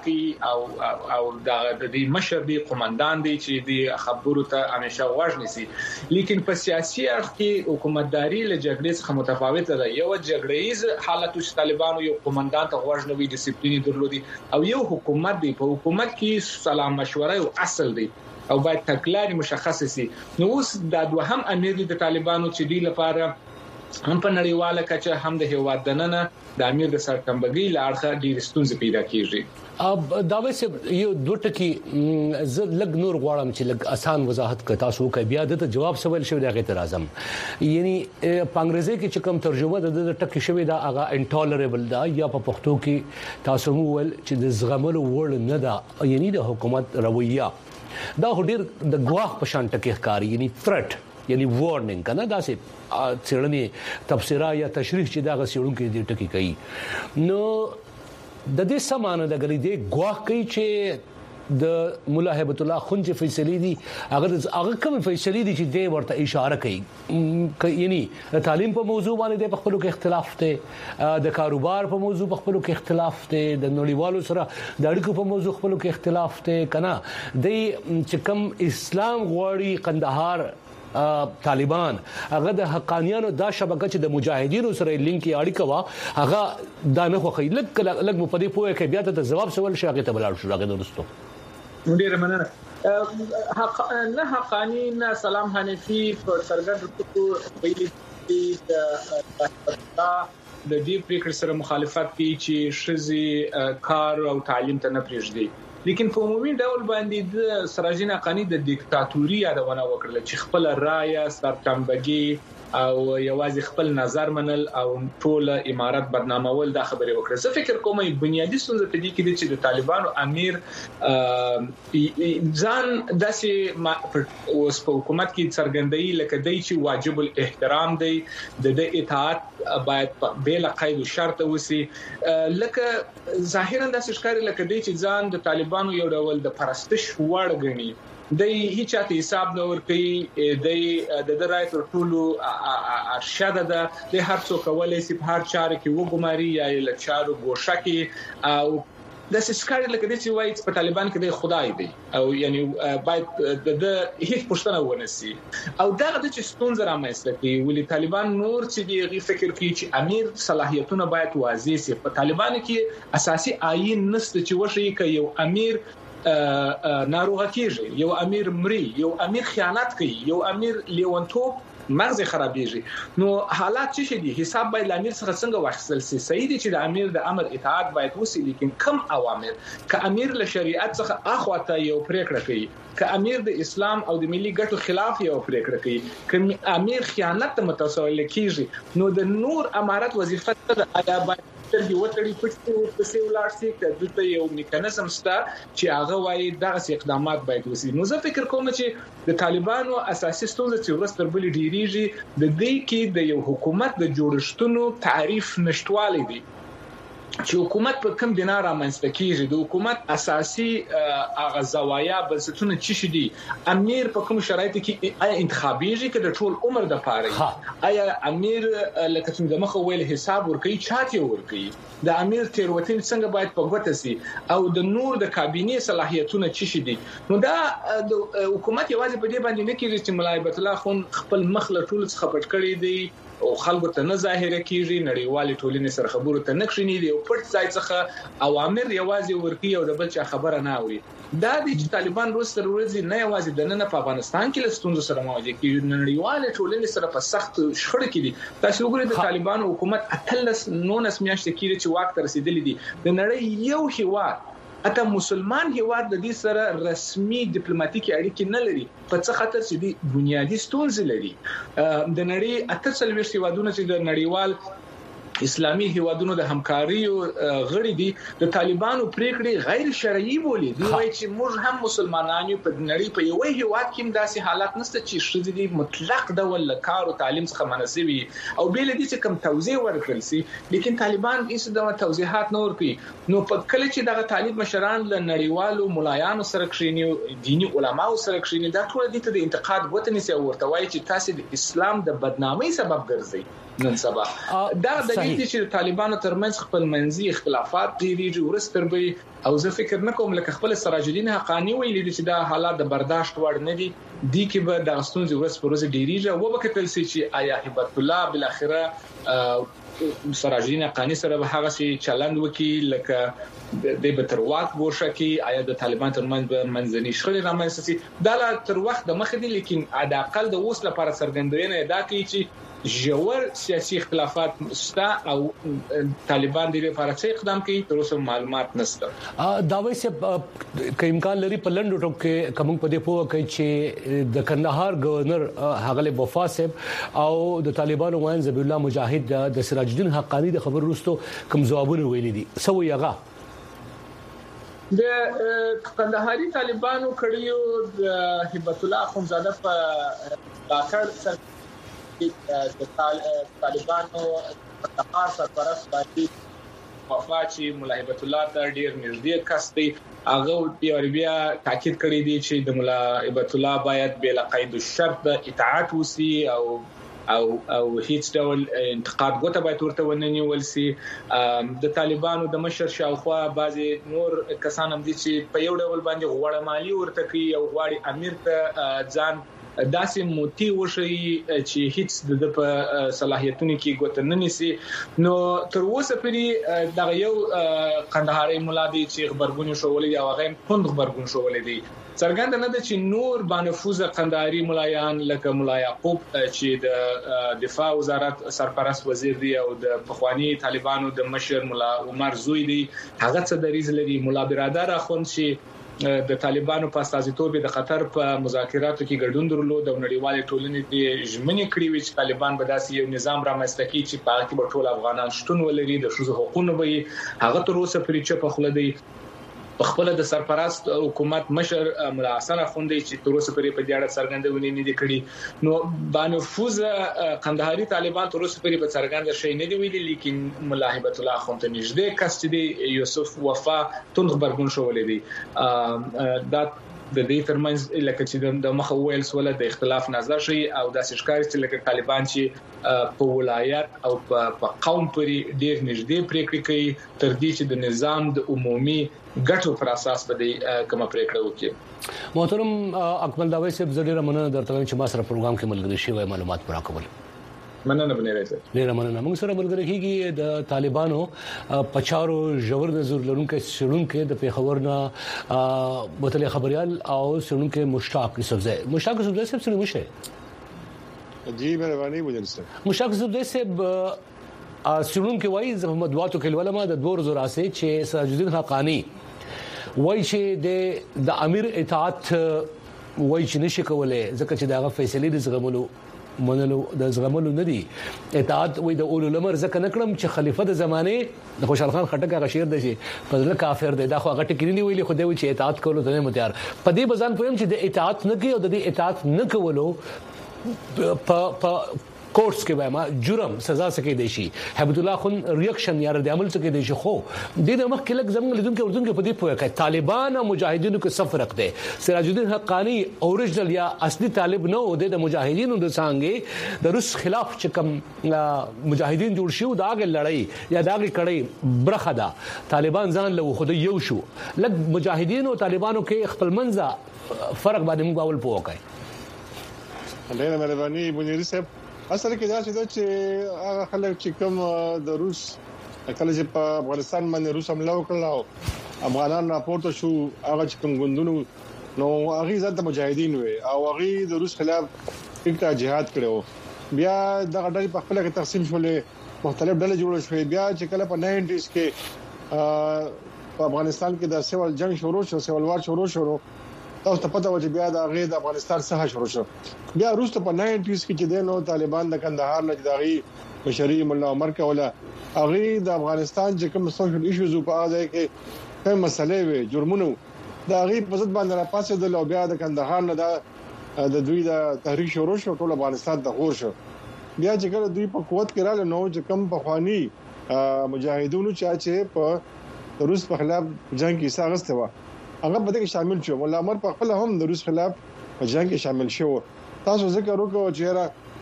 کوي او د دې مشر دی قومندان دی چې د خبرو ته همیشه غوږ نیسي لیکن په سیاسي اړخ کې حکومتداري له جګړې څخه متفاوته ده یو جګړهیز حالت چې طالبانو یو قومندان ته غوږ نه وي ډیسپلین درلودي او یو حکومت دی په حکومت کې سلام مشوره او اصل دی او باید تګلارې مشخص شي نو اوس د دوهم امیر د طالبانو چې دی لپاره هم په نړیواله کچه هم د هیواد دننه د امیر د سرټمبګي لارخه ډیر ستونزې پیدا کیږي اب دا وسه یو دوه ټکی ز لګ نور غواړم چې لګ آسان وضاحت کړه تاسو کوي بیا د جواب سوال شوی دغه اعتراضم یعنی په انګریزي کې چې کوم ترجمه د ټکی شوی دا هغه انټالریبل دا یا په پښتو کې تاسو ول چې د زغملو وړ نه دا یعنی د حکومت رویه دا هډیر د ګواخ په شان ټکی ښکاری یعنی ثرټ یعنی وارنینګ کنه دا سه څېړنې تفسیرا یا تشریح چې دا غسیړون کې دې ټکی کوي نو د دې سمانه د غری دې ګواخ کوي چې د مولا هبت الله خنج فیصله دي هغه کوم فیصله دي چې دې ورته اشاره کوي یعنی د تعلیم په موضوع باندې په خپلو کې اختلاف ته د کاروبار په موضوع په خپلو کې اختلاف ته د نړیوالو سره د اړیکو په موضوع خپلو کې اختلاف ته کنه د چې کوم اسلام غوړي قندهار طالبان هغه د حقانيانو دا شبکه چې د مجاهدینو سره لینک اړیکه وا هغه دا نه خوخی لګ په دې پوهه کې بیا ته جواب سوال شاګه ته بلار شو هغه درستو ډیره مننه نه حقانی نه سلام حنیفي پر سرګند کو ویلي د دې پریکړې سره مخالفت کوي چې شذي کار او تعلیم ته نه پریږدي لیکن په عمومي ډول باندې د سراجین حقانی د دیکتاتوري یادونه وکړه چې خپل رائے سرټمبګي او یوازې خپل نظر منل او ټول امارات بدنامول دا خبره وکړه زه فکر کوم بنیادی ستونزه په دې کې دي چې د طالبانو امیر ځان داسې اوس په حکومت کې څرګندایي لکه دی چې واجب الاحترام دی د اطاعت باید بلا قید شرط وسی لکه ظاهرا داسې ښکاري لکه دی چې ځان د طالبانو یو ډول د پرستش وړ ګڼي د هیڅ اته حساب نور کوي د رائے تر ټولو ارشاد ده د هر څو کولای سي په هر چاره کې وګماري یا لچارو ګوشه کې او د سکاري لکه د چې وایي په طالبان کې د خدای دی او یعنی باید د هیڅ پښتنه ونسي او دا د چې ستونزه رامنځته کوي ولې طالبان نور چې دی فکر کوي چې امیر صلاحیتونه باید واضح سي په طالبان کې اساسي آئین نشته چې وشي کوي یو امیر ناروغه کیږي یو امیر مري یو امیر خیانت کوي یو امیر لیونتوب مغز خرابېږي. نو حالات څه دي؟ حساب باید د امیر څخه څنګه واخیستل شي؟ صحیح دي چې د امیر د امر اطاعت باید وشي، لیکن کم اوامر ک امیر له شریعت څخه اخواته یو پریکړه کوي، ک امیر د اسلام او د ملي ګټو خلاف یو پریکړه کوي، ک امیر خیانت ته متوسل کیږي، نو د نور امارت وظیفه د آیا باید ترې وټړي پټ ولاړ شي کله یو میکانیزم ستا چې هغه وايي دغه اقدامات باید وشي. نو زه فکر کوم چې د طالبانو اساسي ستونزه چې ورستر بلې ډیریږي د دې کې د یو حکومت د جوړښتونو تعریف نشټوالی دی چې حکومت په کوم بنا رامنځته کیږي. د حکومت اساسي هغه زوایا بنسټونه چی دي؟ امیر په کوم شرایطو کې آیا انتخابيږي که د ټول عمر د پاره؟ آیا امیر لکه څنګه مخه ویل حساب ورکوي چاته ورکوي؟ د امیر تیروتین څنګه باید په ګوته سي او د نور د کابینې صلاحیتونه چی دي؟ نو دا د حکومت یوازې په دې باندې نه کیږي چې ملای بیت الله خون خپل مخ له ټول څخه پټ کړی دی او خلکو ته نه ظاهره کیږي، نړیوالې ټولنې سره خبرو ته نه کښینی دی او پټ ځای څخه اوامر یوازې ورکی او د بل چا خبره نه اوري. دا د طالبان روسر ورځي نه یوازې د نن په افغانستان کې له ستونزو سره مواجه کیږي، نړیوالې ټولنې سره په سخت شخړه کې دي. تاسو وګورئ د طالبان حکومت 19 میاشتې کې چې واک ته رسیدلی دي، د نړۍ یو هیواد اته مسلمان هیواد د دې سره رسمي ډیپلوماټیکي اړیکې نه لري، په څه خاطر چې د بنیادی ستونزې لري. د نړۍ اته څلويشت هیوادونه چې د نړیوال اسلامي هیوادونو د همکاري غړي دي، د طالبانو پریکړې غیر شرعي بولي. دوی وايي چې موږ هم مسلمانان یو، په نړۍ په یوه هیواد کې داسې حالات نشته چې شذ دي مطلق ډول کار او تعلیم څخه مناسبي او بیل دي چې کم توزیع ورکړل سي، لیکن طالبان هیڅ د توضیحات نه ورکوي. نو په کله چې دغه طالب مشران له نړیوالو ملایانو سره کښینی، دینی علماو سره کښینی، دا ټول دي ته د انتقاد غوته نسی ورته وايي چې تاسو د اسلام د بدنامۍ سبب ګرځي. نن سبا دا د دې چې طالبانو ترمنځ خپل منځي اختلافات ډیریږي ورستربي او زه فکر نه کوم لکه خپل سراج الدین حقانی ویلي چې دا حالات د برداشت وړ نه دي، دي کې به د غستون ورځ پر ورځ ډیریږي او به کتل سي چې آیا هبت الله بل اخره سراج الدین حقانی سره به هغه شي چلند وکي لکه د بترواک ګوشه کې آیا د طالبان ترمنځ به منځني شخړې رامنځته سي. دا لا تر وخت د مخ دي، لیکن د اقل د اوس لپاره څرګندونه دا کوي چې ژور سیاسي اختلافات شته او طالبان د لپاره څه اقدام کوي تر اوسه معلومات نشته. دا وایي چې امکان لري په لندو ټوک کې کوم په دې پوه کوي چې د کندهار گورنر هغه وفا صاحب او د طالبانو وایي ذبیح الله مجاهد د سراج الدین حقانی د خبر وروسته کوم ځوابونه ویلي دي. سوي هغه د کندهاري طالبانو کړیو د هبت الله اخونزاده په باکر د طالبانو د خاص سرپرست باندې وفا چې مولا هبت الله ته ډیر نږدې کس دی، هغه بیا تاکید کړی دی چې د مولا هبت الله باید بلا قید الشرط د اطاعت وسی او هیڅ ډول انتقاد غوته باید ورته وننیول سي. د طالبانو د مشر شاوخوا بعضي نور کسان هم دي چې په یو ډول باندې غوړه مالی ورته کوي او غواړي امیر ته ځان داسې موتی وشي چې هیڅ د په صلاحیتونو کې ګوته نه نيسي. نو تر اوسه پرې د یو قندهاري مولا دی چې خبرګون شوولې او هغه پوند خبرګون شوولې دی. څرګند نه ده چې نور بانفوذ قندهاري ملایان لکه مولا یعقوب چې د دفاع وزارت سرپرست وزیر دی او د پخوانی طالبانو د مشر مولا عمر زوی دی، هغه څه دریز لري. مولا برادر اخوند چې د طالبانو په استازیتوب د قطر په مذاکراتو کې ګډون درلود او نړیوالې ټولنې د ژمنې کړې وي چې طالبان به داسې یو نظام رامنځته کړي چې په هغه کې به ټول افغانان شتون ولري، د ښځو حقوقونه به هغه تر اوسه پرې چپ خله دی. خپل د سرپرست حکومت مشر مولا حسن اخوندی چې تر اوسه پرې په دې اړه څرګندونه نه دي کړې. نو بانفوذ قندهاري طالبان تر اوسه پرې په څرګند شي نه دی ویلي، لیکن مولا هبت الله اخوند نږدې کس دی یوسف وفا تون خبرګون شوولې دي. دا د دې ترمنځ لکه چې د مخ ویل سول د اختلاف نظر شي او د اشکار چې لکه طالبان چې په ولایت او په قوم پرې ډیر نږدې پریکړې کوي تر دې چې د نظام د عمومي ګټو پر اساس باندې کوم پریکړه وکړي. محترم اکمل داوی صاحب زړه مننه درته چې ما سره پروګرام کې ملګری شوی معلومات راکول. مننه بنه راځي. ډیر مننه. موږ سره ملګری کیږي د طالبانو پچارو جوړ نظر لرونکو شړونکو د پیښور نه متعلق خبريال او شړونکو مشتاق یوسفزئی صاحب سره مشه. جی مهرباني وجل سر مشتاق زبده صاحب سړون کې وایي زه مدواتو کې ولما د 2 ورځې راسي چې سراج الدین حقانی وایي چې د امیر اطاعت وایي چې نشي کولای ځکه چې داغه فیصله د زغملو منلو د زغملو ندي اطاعت وایي د اول الامر ځکه نکړم چې خلیفہ د زمانه د خوشحال خان خټک هغه شعر دی چې فضل کافر دی دا خو هغه ټکی نه ویلي خو دی چې اطاعت کولو ته نه متیار په دې بزان پویم چې د اطاعت نه کوي او د اطاعت نه کولو په کورس کې به ما جرم سزا سکے دی شي حبیب الله خان ریاکشن یا رد عمل سکے دی شي خو د دې مخ کې لګ زموږ لیدونکو په دې پوهه کوي طالبان او مجاهدینو کې څه فرق دی سراج الدین حقانی اوریجنل یا اصلي طالب نه و د مجاهدینو د څنګه د روس خلاف چې کوم مجاهدین جوړ شو داغه لړۍ یا داغه کړي برخه ده طالبان ځان له خود یو شو لګ مجاهدینو طالبانو کې خپل منځه فرق باندې موږ اول پوه کوي ډېر مهرباني بنيري صاحب اصل کې دا چې هغه خلک چې کوم د روس کله چې په افغانستان باندې روس حمله وکړه افغانان راپورته شو هغه چې کوم غوندونو نو هغه ځات مجاهدین وي او هغه د روس خلاف ټیکټه جهاد کړو بیا د غډړې په خپل کې تقسیم شولې مختلف ډلې جوړ شوې بیا چې کله په 90s کې په افغانستان کې د سیول جنگ شروع شو سیول وار شروع شو تاسو ته پته و چې بیا د غیر د افغانستان څخه شروع شو بیا روس په 90s کې چې دینو طالبان د کندهار نه دغه بشری مولا عمر کوله هغه د افغانستان چې کوم سوشل ایشوز په اړه کې کوم مسلې وي جرمونو د هغه په ضد باندې راپاسه د لوبیا د کندهار نه د دوی د تحریک شروع شو ټول افغانستان ته خور شو بیا چې کله دوی په قوت کې رااله نو چې کوم په خواني مجاهدونو چې په روس په خلاف جنگ کې ساغسته و هغه په دې کې شامل شو مولا عمر په خپل هم د روس خلاف په جنگ کې شامل شو تاسو ذکر وکړو چې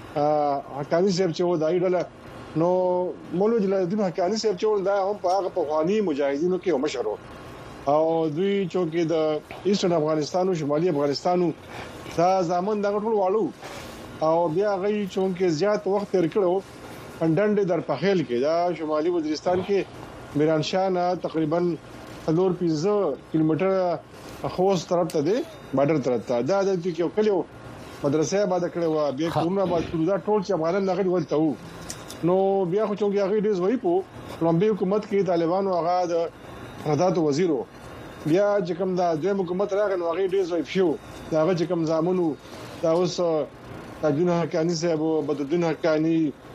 را حقانی صاحب چې و دای ډله نو مولوی جلال الدین حقانی صاحب چې دا هم په هغه په خواني مجاهدینو کې مشهور او دوی چې د ایسترن افغانستان او شمالي افغانستان دا ځامن د ټول والو او بیا غي چې زیات وخت تیر کړو پندند در پخیل کې دا شمالي وزیرستان کې میران شاه نه تقریبا 15 کیلومتر خوست طرف ته دی بارډر طرف ته دا د یو کلیو مدرسې آباد کړو بیا کومه آباد کړو دا ټول چې افغانان نه غوړ ولته نو بیا خو چې هغه ډیز وای په لومبي حکومت کې طالبانو هغه د حدات وزیرو بیا چې کوم دا د حکومت راغلی هغه ډیز وای شو دا هغه چې کوم زامنو دا اوس تاجون حقانی صاحب بدرالدین حقانی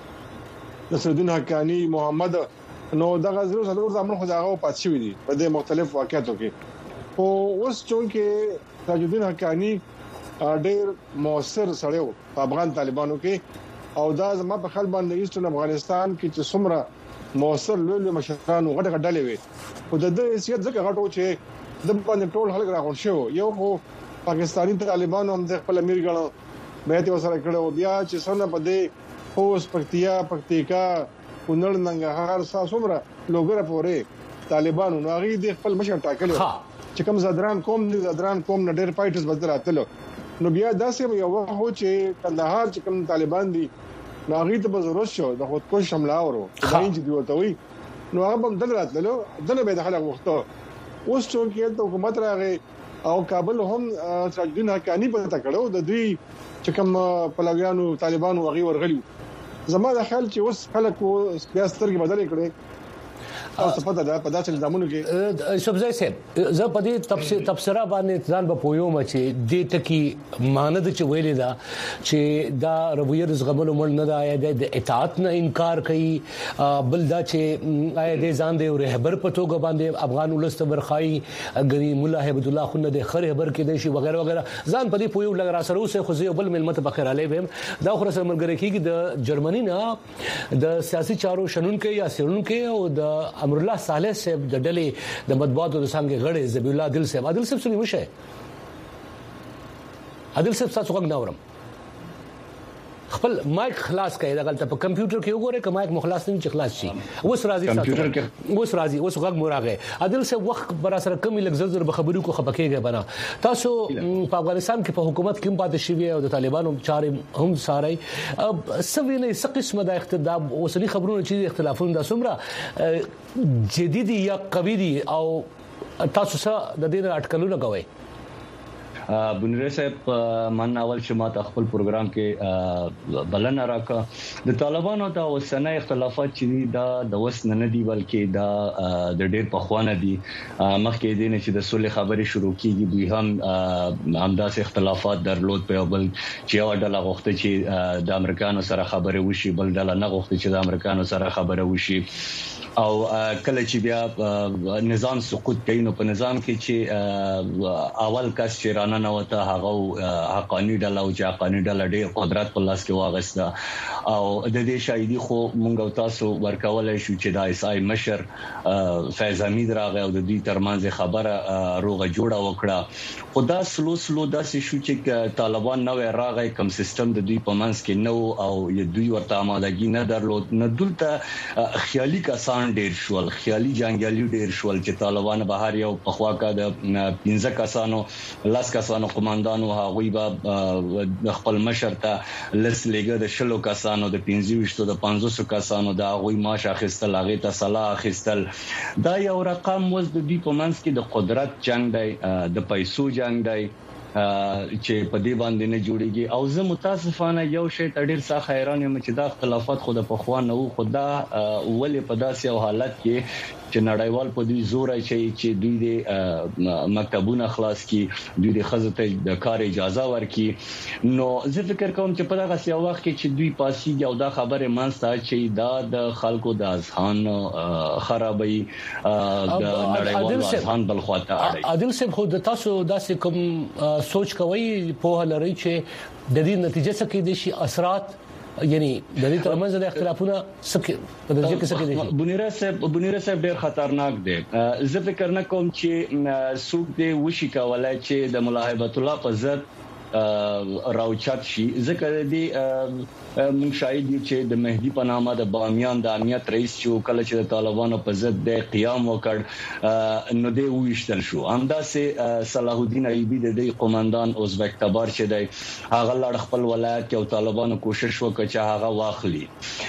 نصرالدین حقانی محمد نو دا غزرو څلور زمون خو داغه پات شوی دي په دې مختلف واقعاتو کې او اوس چې تاج الدین حقانی ډېر موثر سړیو په افغان طالبانو کې او دا زما په خپل باندې ایسترن افغانستان کې چې څومره موثر لوی مشران غټ غټلې وي او د دې حیثیت ځکه غټو چې د باندې ټول خلک راغون شو یو خو پاکستانی طالبانو هم د خپل امیر غنو به ته وسره کړو بیا چې څنګه په دې اوس پکتیکا ونړ ننګرهار ساسومره لوګره پورې طالبانو نو هغه د خپل مشر ټاکل چې کوم زدران قوم نه ډېر فایټرز بدل راتلو نو بیا داسې یو وخت هو چې کندهار چې کوم طالبان دي نو هغه ته ضرورت شو د خودکش حمله اورو دا چې دی ورته وي نو هغه هم دل راتلو دنه به د خلک وخت اوس چې د حکومت راغی او کابل هم سراج الدین حقانی په تکړه د دوی چې کوم پلویانو طالبانو هغه ورغلی زما د خیال چې اوس خلک بیا سترګې بدلې کړي او څه پته ده په داسې نظامونو کې شبزای صاحب زه په دې تفسیره باندې ځان په پویوم چې دې ټکی ماند چې ویلې دا چې دا رویه د زغملو مړ نه دا د اطاعت نه انکار کوي بل دا چې آیا د ځان د رهبر په توګه باندې افغان ولست برخای غنی مولا حبیب الله خو نه د خرهبر کې د شي وغیرہ وغیرہ ځان په دې پویو لګ را سره اوسه خو زه بل ملمت بخیر علی بهم دا خو سره مرګ کېږي د جرمني نه د سیاسي چارو شنونکو یا سیرونکو او د امر الله صالح صاحب د ډلې د مطبوعاتو د څنګه غړي زبی الله عادل صاحب څه وشه عادل صاحب تاسو څنګه نورم خپل مایک خلاص کړئ دا غلطه په کمپیوټر کې وګورئ که مایک مخلاص نه چې خلاص شي اوس راځي اوس غږ موراغه عادل صاحب وخت بر سره کمی لګ زر به خبرو کو خپکیږي بنا تاسو په افغانستان کې په حکومت کې پاتې شوی او د طالبانو چارې هم ساري سوي نه څه قسمه د اختلاف اوسنی خبرونه چې اختلافونه د سمره جديدي یا قوي دي او تاسو سره د دې اټکلونه کوي بنيره صاحب من اول چې ما خپل پروګرام کې بلنه راکړه د طالبانو د وسنۍ اختلافات چې دا د وسنه نه دی بلکې دا د ډېر پخوانه دي مخکې دینه چې د صلح خبرې شروع کیږي دوی هم همداسې اختلافات درلود په بل چې یو ډله غوښته چې د امریکانو سره خبرې وشي بل ډله نه غوښته چې د امریکانو سره خبرې وشي او کله چې بیا نظام سقوط کوي نو په نظام کې چې اول کس چې رانه نوته هغه حقانی ډله او چې حقانی ډله ډېر قدرت په لاس کې واغسته او د دې شاهدي خو مونږ تاسو ورکولای شو چې د اسای مشر فیض حمید راغی او د دې ترمنځ خبره روغه جوړه وکړه خدا سلو داسې شو چې طالبان نو راغی کوم سیستم د دوی په منځ کې نو او دوی ورته آمادګي نه درلود نه دلته خیالي کسان ډیر شول خیالي جنگیالي ډیر شول چې طالبان بهر یو په خوا کا د 15 کسانو لاس کسانو قوماندانو هغه به خپل مشر ته لس لګه د شلو کسانو د 15 د 500 کسانو د هغه معاش اخیستل هغه ته صلاح اخیستل دا یو رقم وز د دې په منځ کې د قدرت جنگ دی د پیسو جنگ دی چې په دې باندې نه جوړيږي او زه متاسفانه یو شی ډېر څه حیران یم چې دا اختلافات خو د پخوان نو خدا ولې په داسې یو حالت کې چې نړیوال په دوی زور چې دوی د مکتبونو خلاص کی دوی د خزته د کار اجازه ورکي نو زه فکر کوم چې په دغه یو وخت کې چې دوی پاسي یو دا خبره مانسته چې دا د خلکو د اذهان خرابي د نړیوال اذهان بل خواته اړي عادل صاحب خو د تاسو داسې کوم سوچ کوي په لری چې د دې نتیجه څخه د شي اثرات یعنی د دې ترمنځ د اختلافونو سکه په درجه کې سکه دي بنيره صاحب ډېر خطرناک دي زه فکر نه کوم چې سوق دې وشي کولای چې د ملاحبت الله په ضد راوچات شي ځکه دې موږ شاهد یو چې د مهدی په نامه د بامیان د امنیت رئیس چې کله چې د طالبانو په ضد د قیام وکړ نو دې وښتل شو همداسې صلاح الدین ایوبی د دې قوماندان ازبک تبار چې دی هغه لړ خپل ولایت کې او طالبانو کوشش وکړ چې هغه واخلي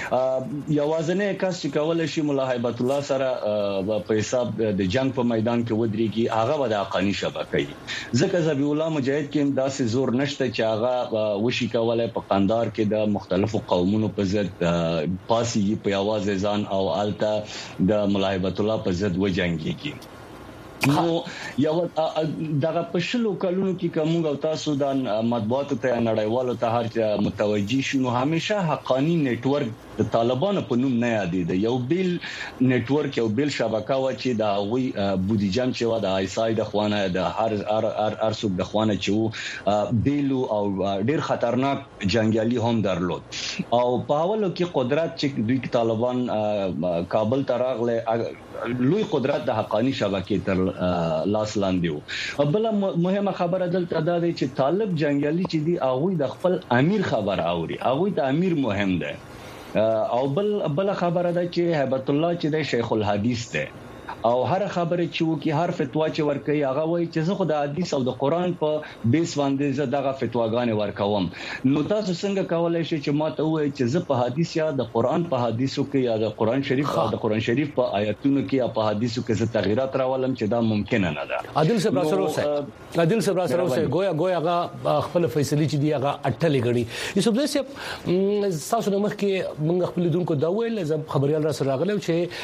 یوازنه کس چې کولای شي ملاحبت الله سره په حساب د جنگ په میدان کې ودرېږي هغه به د حقانی شبکې ځکه ذبیح الله مجاهد کې داسې زور نشته چې هغه وشي کولای په قندار کې د مختلفو قومونو په ضد پاسي په आवाज ځان او الته د ملاحبت الله په ضد وجنګيږي نو یو دغه پښلو کلونو کې کوم او تاسو د مطبوعاتو ته نړیوالو ته هر متوجي شنو همیشه حقانی نت ورک د طالبانو په نوم نه یادېده یو بیل نت ورک یو بیل شبکه و چې د هغوی بودیجه چې و د آیسای د خوانه د هر څوک د خوانه چې بیلو او ډیر خطرناک جنگیالي هم درلود او په اولو کې قدرت چې دوی طالبان کابل ته راغله لوی قدرت د حقانی شبکې تر لاس لاندې و بل مهمه خبره دلته دا دی چې طالب جنگیالي چې دی هغه د خپل امیر خبر اوري هغه د امیر مهم دی او بل خبره ده چې هیبت الله چې د شیخ الحدیث ده او هر خبره چې وکي هر فتوا چې ورکړي هغه وایي چې زه خو د حدیث او د قران په بیس باندې زه دغه فتواګانې ورکوم نو تاسو څنګه کولای شئ چې ماته وایي چې زه په حدیث یا د قران په حدیثو کې یا د قران شریف او د قران شریف په آیاتونو کې یا په حدیثو کې زه تغیرات راولم چې دا ممکن نه ده عادل صاحب راسره اوسه گویا هغه خپل فیصله چې دی هغه اټلې غړي یوسف صاحب تاسو نو مخکې موږ خپل دونکو دا ویل زه خبريال را سره راغلم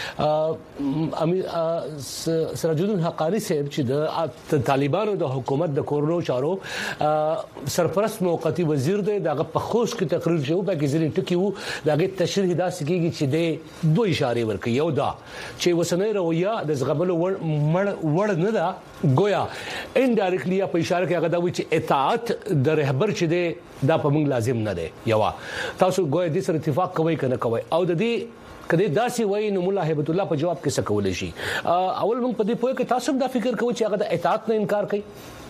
چې سراج الدین حقانی صاحب چې د طالبانو د حکومت د کورونو چارو سرپرست موقتی وزیر دی دغه په خوش کې تقریر شو په کې ځینې ټکی وو دغه تشریح داسې کېږي چې د دوه اشاره ورکړي یو دا چې وسنۍ رویه د زغبلو وړ نه دا گویا انډایرکټلی په اشاره کې هغه دا وی چې اطاعت د رهبر چې دی دا په موږ لازم نه دی یو تاسو گویا د سره اتفاق کوي کنه کوي او د دې کله داسې وای نو مولا هیبت الله په جواب کې څه کولای شي اول موږ په دې پوهه کې تاسو دا فکر کوئ چې هغه د اطاعت نه انکار کوي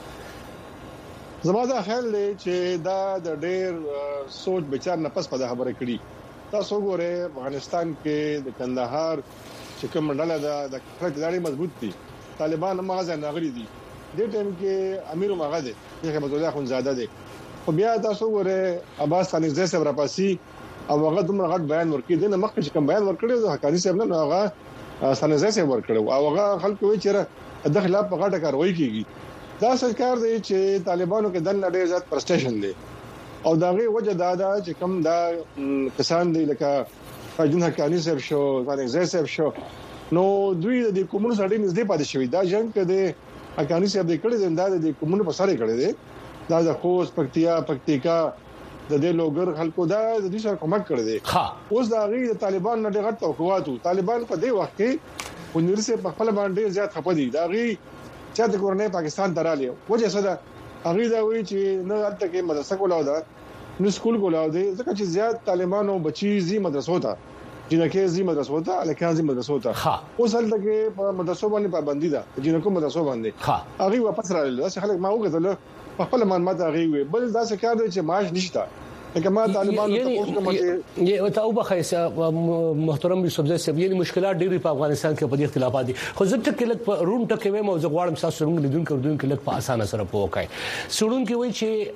زما دا خیال دی چې دا د ډېر سوچ بچار نه پس په خبره کړي تاسو ګوره افغانستان کې د کندهار چې کوم ډله د خلک ځاني مضبوط دي طالبان هم غزا ناغلي دي د ټیم کې امیر مغه دي شیخ احمد الله خونزاده دي خو بیا تاسو ګوره عباس خانزاده صاحب راپاسي او هغه دومره غټ بیان ورکړي دنه مخکې چې کوم بیان ورکړي د حقانی صاحب نه هغه سنځه صاحب ورکړي او هغه خلکو وی چې د خلاف په غټه کاروي کیږي دا سرکار دی چې طالبانو کې دنه ډېر زیات پرسټیشن دی او داغه وجه دا چې کوم دا کسان دی لکه فاجن حقانی صاحب شو باندې زې صاحب شو نو دوی د کومونو سره نږدې پاتې شوی دا جنگ کې حقانی صاحب د کړي زنده د کومونو په سره کړي دي دا د خوست پکتیکا د دې لوګر خلکو دا د دې سره کومک کړي دي اوس دا غي د طالبان نه ډېر توقعاتو طالبان په دې وخت کې ونیرسه په خپل باندې زیات خپدي دا غي چې د کورنۍ پاکستان تراله وجه څه ده هغه دا وی چې نه البته کې مدرسه کولاو ده نو سکول کولاو دي ځکه چې زیات طالبانو بچي زی مدرسو ته جنکه زی مدرسو ته الکان زی مدرسو ته اوس هلته کې په مدرسو باندې پابندي ده جنکو مدرسو باندې هغه واپس راغله دا څه خلک ما وګورل په خپل معلومات هغه وي بل دا څه کار دی چې معاش نشته کما طالبانو ته کومه یو ته وبخیسه محترم یوسفزئی صاحب یعنی مشکلات ډېری په افغانستان کې په دې اختلافات دي خو زه ته کله په روم ټکه وایم او زه غواړم تاسو څنګه لیدونکو لږ په اسانه سره پوښتای سړون کې وایي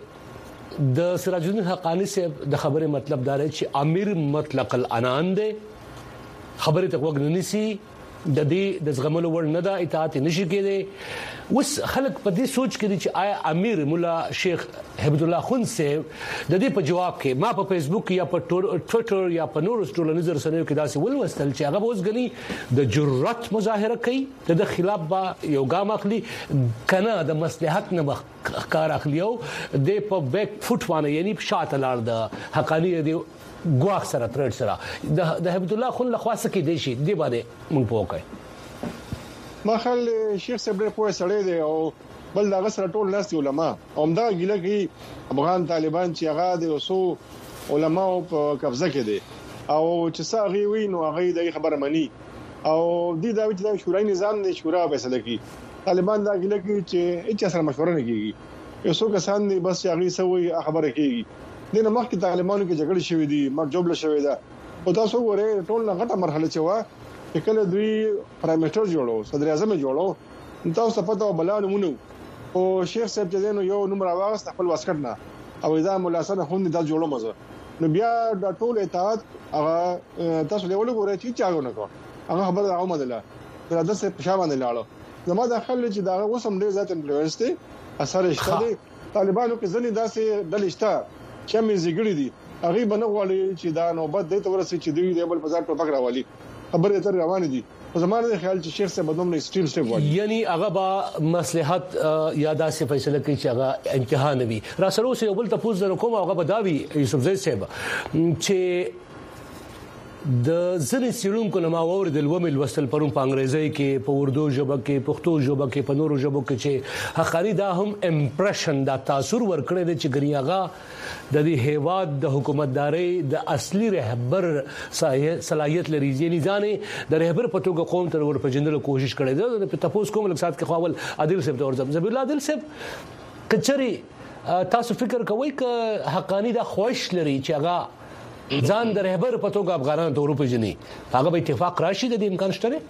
چې د سراج الدین حقانی صاحب د خبره مطلب دا دی چې امیر مطلق العنان دی خبره ته وګننسي د دې د زغملو ور نه دا اطاعت نشي کېده وس خلک په دې سوچ کې چې آیا امیر مولا شیخ حبیب الله خون صاحب د دې په جواب کې ما په فیسبوک یا په ټوئیټر یا په نورو ټولنیزو رسنیو کې داسې ولوستل چې هغه اوس غني د جرأت مظاهره کوي د خلاف با یو ګام اخلي کنه د مصلحت نه کار اخلي او د په بیک فوټ باندې یعنی شاته لار د حقانی دی ګواخ سره ترټ سره د حبیب الله خون لخواسه کې دی شي دی باندې مونږ پوکای ما خل شیخ صاحب په سړی دی او بل دا غسر ټول ناس علماء همدا ګیله کې افغان طالبان چې هغه د وسو علماء په قبضه کې دي او چې ساغي وي نو هغه د خبره مني او د دا شورای نظام د شورا فیصله کوي طالبان دا ګیله کې چې هیڅ سره مشوره نه کوي یو څو کسان دي بس هغه سوي خبره کوي دنه مخکې طالبانو کې جګړه شوې دي مرجوب شوې ده او تاسو وګورئ ټول نه غټه مرحله چې وا کله دوی پرایم منسٹر جوړو صدر اعظم جوړو تاسو پته بلانمونو او شیخ صاحب چې دینو یو نمبر واغست خپل واسکټ نه او اذا مولا سره هم د جوړو مزه نو بیا د ټول اطاعت هغه تاسو له وګورئ چې چاغو نه کو هغه خبر راو مدله دا د څه په شابه نه لاړو زما د خل چې دا وسم ډیر ذات انفلوئنس دي اثر شته دي طالبانو کې ځنې داسې دلشته چې مې زیګړې دي هغه بنغواړي چې دا نوبت د تورسي چې دوی د بل بازار ټوپک راوالي خبره تر روان دي په زمانه د خیال چې شیخ صاحب بدوم نه سټیل سټیپ وایي یعنی هغه با مصلحت یاده سي فیصله کوي چې هغه انتها نوي را سره اوس یو بل تاسو زره کوم هغه بداوي یوسفزئی صاحب چې د ځنې سیلونکو نو ما اوریدل ومل وصل پروم په انګریزي کې په اردو ژبه کې پښتو ژبه کې په نورو ژبو کې چې حقانی دا هم امپریشن دا تاثیر ورکړی دی چې غریاغه د دې هیواد د حکومتداري د اصلي رهبر صلاحيت لري یعنی ځانې د رهبر په توګه قوم تر ور پېژندلو کوشش کړي دی په تاسو کوم لږ سات کې خپل عادل صاحب د ورزم زبیر الله عادل صاحب کچري تاسو فکر کوئ ک حقانی دا خوښ لري چې هغه ځان د رهبر په توګه افغانانو ته اروپا جني هغه به اتفاق راشي د امکان شته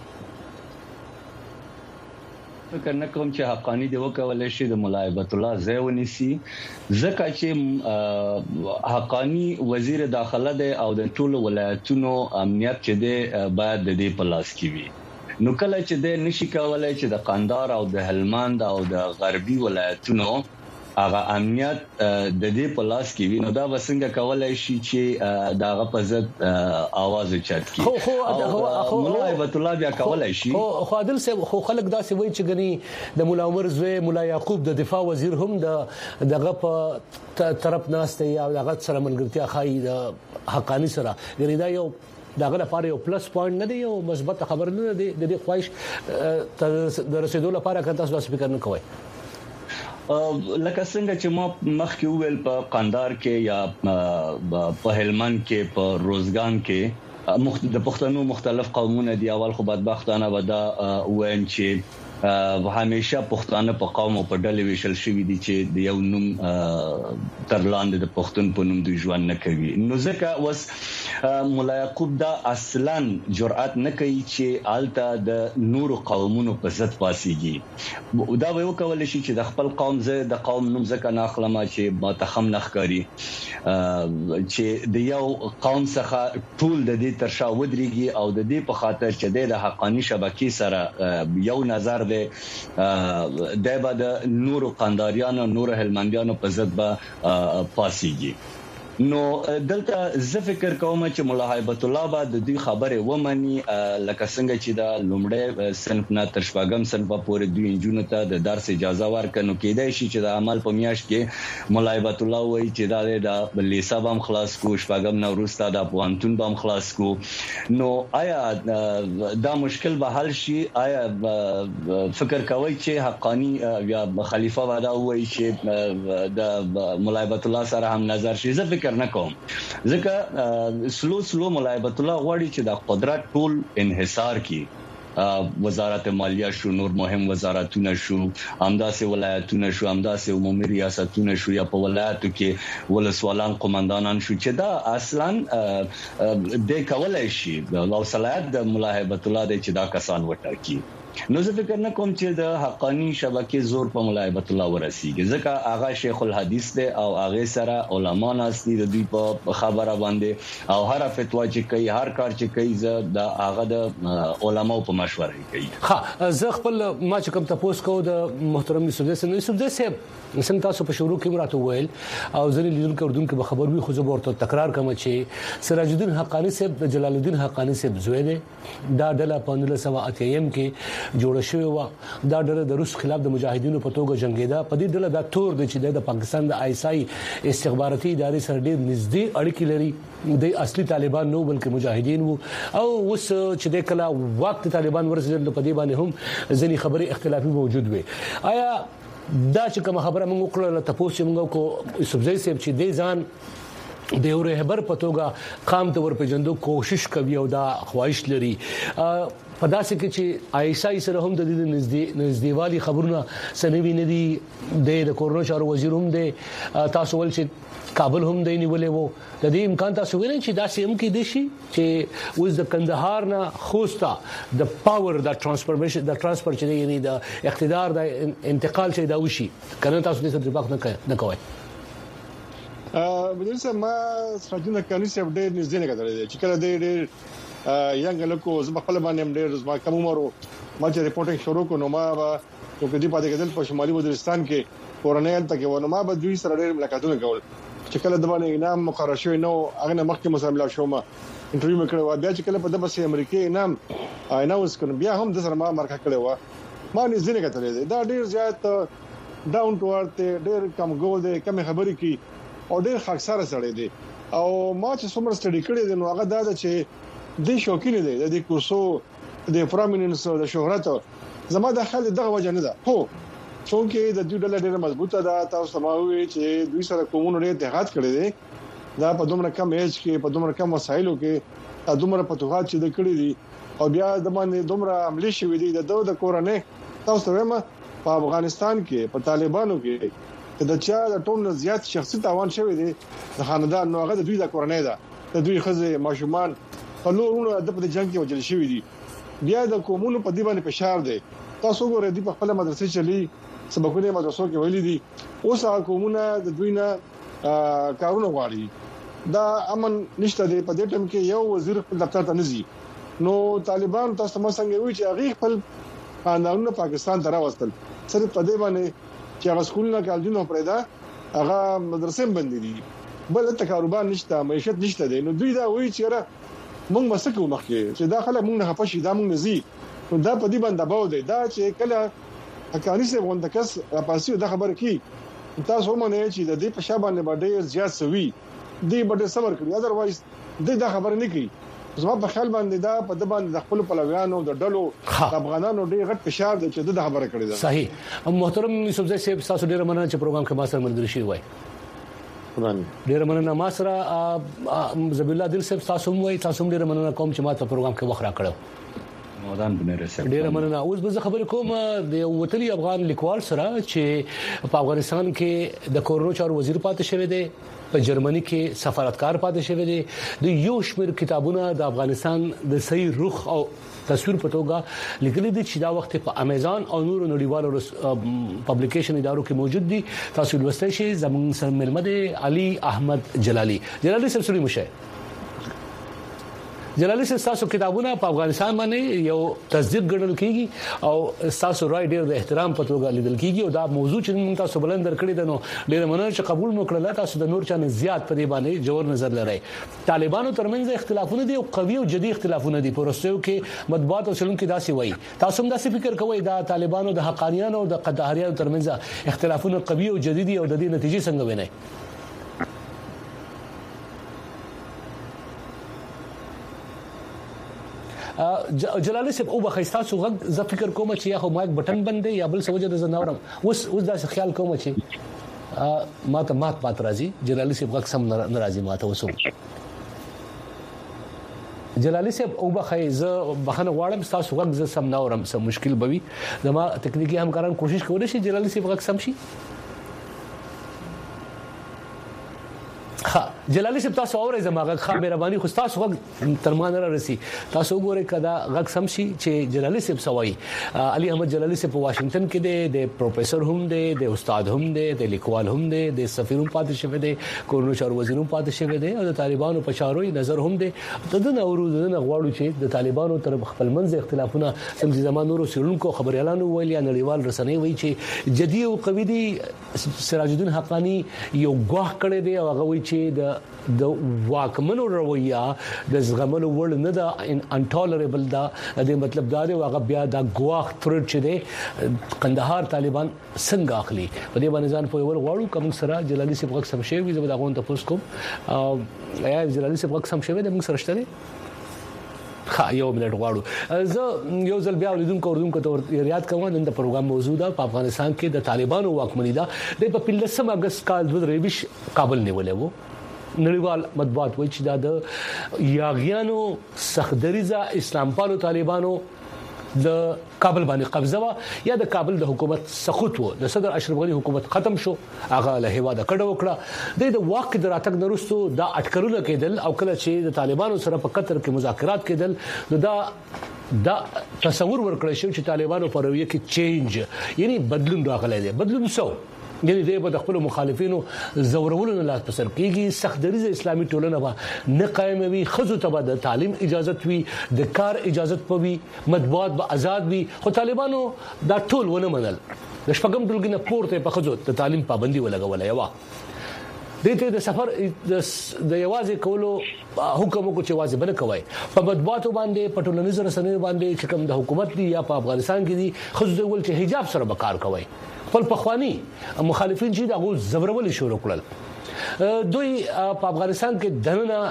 فکر نه کوم چې حقانی دی وکولای شي د ملایبت الله زیونیسی ځکه چې حقانی وزیر داخله دی او د ټولو ولایتونو امنیت چې دی باید د دې په لاس کې وي نو کله چې د نشي کولای چې د قندهار او د هلمند او د غربي ولایتونو هغه امنیت د دې په لاس کې وي نو دا وسنګ کولای شي چې داغه په ضد आवाज اوچت کی خو ملایبت الله بیا کولای شي خو عادل صاحب خو خلک داسې وایي چې غني د مولا عمر زوی مولا یعقوب د دفاع وزیر هم دغه په طرف ناشته یا دغه سره ملګرتیا خای د حقانی سره غني دا یو داغه لپاره یو پلس پوینټ نه دی یو مثبت خبر نه دی د دې خواهش د رسیدو لپاره که تاسو فکر نه کوئ لکه څنګه چې ما مخکې ویل په قندهار کې یا په هلمند کې په روزګان کې د پښتنو مختلف قومونه دی اول خو بدبختانه ودا وین چې همیشه پښتانه په قوم او په ډلې ویشل شوی دي چې د یو نوم تر لاندې د پښتون په نوم دوی ژوند نه کوي نو ځکه وس مولا یعقوب دا اصلا جرأت نه کوي چې آلته د نورو قومونو په ضد پاسيږي دا به وکول شي چې د خپل قوم زه د قوم نوم ځکه نه اخلم چې ما تخم نخکاری چې د یو قوم څخه ټول د دې ترشا ودرېږي او د دې په خاطر چې د حقانی شبکې سره یو نظر د بعد نور قنداریانو نور هلمندیانو په ضد به پاسيږي. نو دلته زه فکر کوم چې مولا هیبت الله به د دې خبره ومني لکه څنګه چې دا لومړی صنف نه تر شپږم صنف پورې دوی انجونو ته د درس اجازه ورکړي کېدای شي چې د عمل په میاشت کې مولا هیبت الله وایي چې دا د لیسا هم خلاص کو شپږم نو وروسته د پوهنتون هم خلاص کو. نو آیا دا مشکل به حل شي؟ آیا فکر کوي چې حقانی یا خلیفہ ودا وایي چې د مولا هیبت الله سره هم نظر شي؟ زه فکر نه کوم ځکه سلو مولا هیبت الله غواړي چې د قدرت ټول انحصار کی وزارت مالیه شو نور مهم وزارتونه شو همداسې ولایتونه شو همداسې عمومي ریاستونه شو یا په ولایتو کې ولسوالان قومندانان شو چې دا اصلا د کولای شي او صلاحیت د مولا هیبت الله د چې دا کسان وټاکي. نو زه فکر نه کوم چې د حقانی شبکې زور په مولا هیبت الله ورسیږي ځکه هغه شیخ الحدیث دی او هغه سره علما ناسي د دوی په خبره باندې او هر فتوا چې کوي هر کار چې کوي د هغه د علماو په مشوره کوي. ها زه خپل ما چې کوم تاسو کو د محترم یوسف زئی صاحب څنګه تاسو په شروع کې مراته ویل او ځنې لیدونکو اردوونکو به خبر وي خو زه ورته تکرار کوم چې سراج الدین حقانی صاحب د جلال الدین حقانی صاحب زوی دی. دا ډله په 1980 کې جوړ شوی و. دا ډله د روس خلاف د مجاهدینو په توګه جنگیدا. په دې ډله دا تور د چې د پاکستان د آیسای استخباراتي ادارې سره ډېر نږدې اړیکې لري. د اصلي طالبان نو بلکې مجاهدین وو او اوس چې د کله وخت طالبان ورسېدل په دې باندې هم ځینې خبرې اختلافي موجود وي. آیا دا چې کوم خبره موږ وکړه تاسو موږ کو یوسف زئی صاحب چې د ځان د یو رهبر په توګه قام ته ورپېژندو کوشش کوي او دا خواهش لري په داسې کې چې آیسای سره هم د دې نږدېوالي خبرونه سنوي نه دي. د کورونو چارو وزیر هم دی تاسو ول چې کابل هم دی نیولې وو. د دې امکان تاسو ویل چې دا سیم کې دي شي چې اوس د کندهار نه خوستا د پاور د ترانسفورمیشن د ترانسفر چې یعنی د اقتدار د انتقال چې دا وشي کنه تاسو دې څه اتفاق نه کوئ؟ بدل سم ما سراجونه کانی سم ډېر نږدې نه کړل چې کله ډېر یانګ لکو زما خپل باندې ډېر زما کوم عمرو ما چې ریپورټینګ شروع کړو ما به نو کدي پاتې کېدل په شمالي وزیرستان کې کورنۍ ته کې ونه ما به دوی سره ډېر ملاقاتونه کول چې کله د باندې انعام مقرر شوی نو هغه مخکې مسله شوم انټرویو وکړو بیا چې کله په دغه سي امریکای انعام اناونس کړ بیا هم د سره ما مرکه کړو ما نږدې نه کتلې دا ډېر زیات ډاون ټو ارث ډېر کم ګول دی کم خبرې کی او ډېر خاصره سره دی او ما چې څومره سټډي کړی دی نو هغه دا چې د شوکینه دی د کورسو د پرومیننس او د شهرت زما د خل دغه وجه نه ده هو څونکه د دوی ډله ډېر مضبوطه ده تاسو سماوي چې دوی سره کومونو اتحاد کړی دی دا په دومره کم ایج کې په دومره کم وسایلو کې دومره فتوحات چې د کړی دي او بیا د باندې دومره عملی شوی دی د کورنۍ تاسو وایم په افغانستان کې په طالبانو کې د چا د ټول زیات شخصي تاوان شوی دی د خاندان نو هغه د دوی د کورنۍ ده د دوی خزه ماشومان په نورونو د جنگ کې وجل شوی دي بیا د کومونو په دی باندې فشار دی تاسو ګورئ دی په خپل مدرسې چلی سبقونه مدرسو کې ویلي دي اوس هغه کومونه د دوی نه کارونه غواړي دا امن نشته دی په دې ټیم کې یو وزیر خپل دفتر ته نزي نو طالبان تاسو ما څنګه وی چې هغه خپل قانونونه پاکستان ته راوستل صرف په دې باندې چې هغه سکولونه کالجونه پرېدا هغه مدرسې بندې دي بل ته کاروبار نشته معیشت نشته دی نو دوی دا وایي چې را مونږ مسکو مخکې چې دا خلک مونږ نه خپشي دا مونږ نزي نو دا په دې باندې باو دی دا چې کله حقانی سه غونډکس راپاسي دا خبر کی تاسو هم نه چې د دې په شابه باندې زیات سوي دی باندې صبر کړی اذروایز دا خبر نه کی زما په خیال باندې دا په د باندې د خپل پلویانو د ډلو افغانانو ډېر غټ فشار دی چې دا خبره کړې ده. صحیح. محترم یوسف زئی صاحب تاسو ډېر مننه چې پروګرام کې ما سره ملګری شوی وای. ډېر مننه ما سره زبی الله دل صاحب تاسو هم وای تاسو ډېر مننه کوم چې ما ته پروګرام کې وخت راکړو. مودان بنره سره ډېر مننه. اوس به خبرې کوم د وطني افغان لیکوال سره چې په افغانستان کې د کورونو چارو وزیر پاتې شوی دی په جرمني کې سفارتکار پاتې شوی دی د یو شمېر کتابونه د افغانستان د صحیح رخ او تصویر په توګه لیکلي دي چې دا وخت په امیزان او نورو نړیوالو پبلیکیشن ادارو کې موجود دي تاسو لوستئ شئ زموږ سره ملمد علي احمد جلالي صاحب سوري مشه جلالي صاحب تاسو کتابونه په افغانستان باندې یو تصدیق ګڼل کیږي او تاسو رائے ډېر د احترام په توګه لیدل کیږي او دا موضوع چې موږ تاسو بلند درکړی د نو ډېر مننه چې قبول مو کړل. تاسو د نور چا نه زیات په دې باندې جوړ نظر لرئ. طالبانو ترمنځ اختلافونه دي او قوي او جدي اختلافونه دي. پروستیو کې مطبوعات او چلون کې داسې وایي. تاسو هم داسې فکر کوئ دا طالبانو د حقانیانو او د قداریانو ترمنځ اختلافونه قوي او جدي دي او د دې نتیجې څنګه وینئ؟ جلالي صاحب او بخښتا سو غږ ز فکر کوم چې یا خو مایک بټن بندې یا بل سوجه د زناورم اوس دا خیال کوم چې مات راځي. جلالي صاحب غږ سم ناراضي ماته وسو. جلالي صاحب او بخې ز بخنه غواړم تاسو غږ ز سم ناورم سم مشکل بوي. زما تکنیکی همکاران کوشش کوي چې جلالي صاحب غږ سم شي. ها جلالي صاحب تاسو اورئ زماغه خا مهرباني خو تاسو تر ما نه رسي. تاسو وګورئ کدا غږ سم شي چې جلالي صاحب سوای. علي احمد جلالي صاحب په واشنگټن کې دی د پروفیسور هم دی د استاد هم دی د لیکوال هم دی د سفیر هم پاتې شوی دی کورنو چارو وزیر هم پاتې شوی دی او د طالبانو په چارو نظر هم دی. دغه اورودنه غواړو چې د طالبانو تر خپل منځ اختلافونه سم زمانو رسولونکو خبريالانو ویل یا نړیوال رسنۍ وایي چې جدي او قوي دي. سراج الدین حقانی یو غواخ کړی دی او هغه وایي چې د واکمنو رویه د زغملو وړ نه ده انټالریبل ده. د مطلب دا دی هغه بیا د غواخ تر چې دی قندهار طالبان څنګه اخلي په دې باندې ځان په ور غواړو کوم سره جلالي صاحب غږ سم شوی زه به دا غون ته پوس کوم. یا جلالي صاحب غږ سم شوی د موږ سره شته یو منټ غواړو. زه یو ځل بیا ولیدونکو ته یاد کوم نن د پروګرام موضوع ده په افغانستان کې د طالبانو واکمنۍ ده. د 15 اگست کال 2023 کابل نیولې وو. نړیوال مطبوعات وایي چې دا د یاغیانو سخدریزه اسلام پالو طالبانو د کابل باندې قبضه وا یا د کابل د حکومت سقوط وو. د صدر اشرف غنی حکومت ختم شو هغه له هواده کډه وکړه. د واقع دراتک نرستو دا اټکلونه کېدل او کله چې د طالبانو سره په قطر کې مذاکرات کېدل نو دا تصور ورکړی شو چې طالبانو په رویه کې چینج یعنی بدلون راغلی دی. بدلون سو یعنی د خپل مخالفینو زورولو نه لاس پسر کیږي. سخدریزه اسلامي ټولنه به نه قائموي. خزو ته به د تعلیم اجازه وي د کار اجازه پوي مطبوعات به آزاد وي. خو طالبانو دا ټول ونه منل. د شپږم ټولګي نه پورته په خزو د تعلیم پابندي ولګول یو دته د سفر د یوازې کولو حکم کو چې واځي بل کوي په مطبوعاتو باندې پټولنیز رسنۍ باندې چې کوم د حکومت دی یا په افغانستان کې دي خزو ول چې حجاب سره به کار کوي. خپل پخوانی مخالفین چې دغه زبرول شروع کړل. دوی په افغانستان کې دنه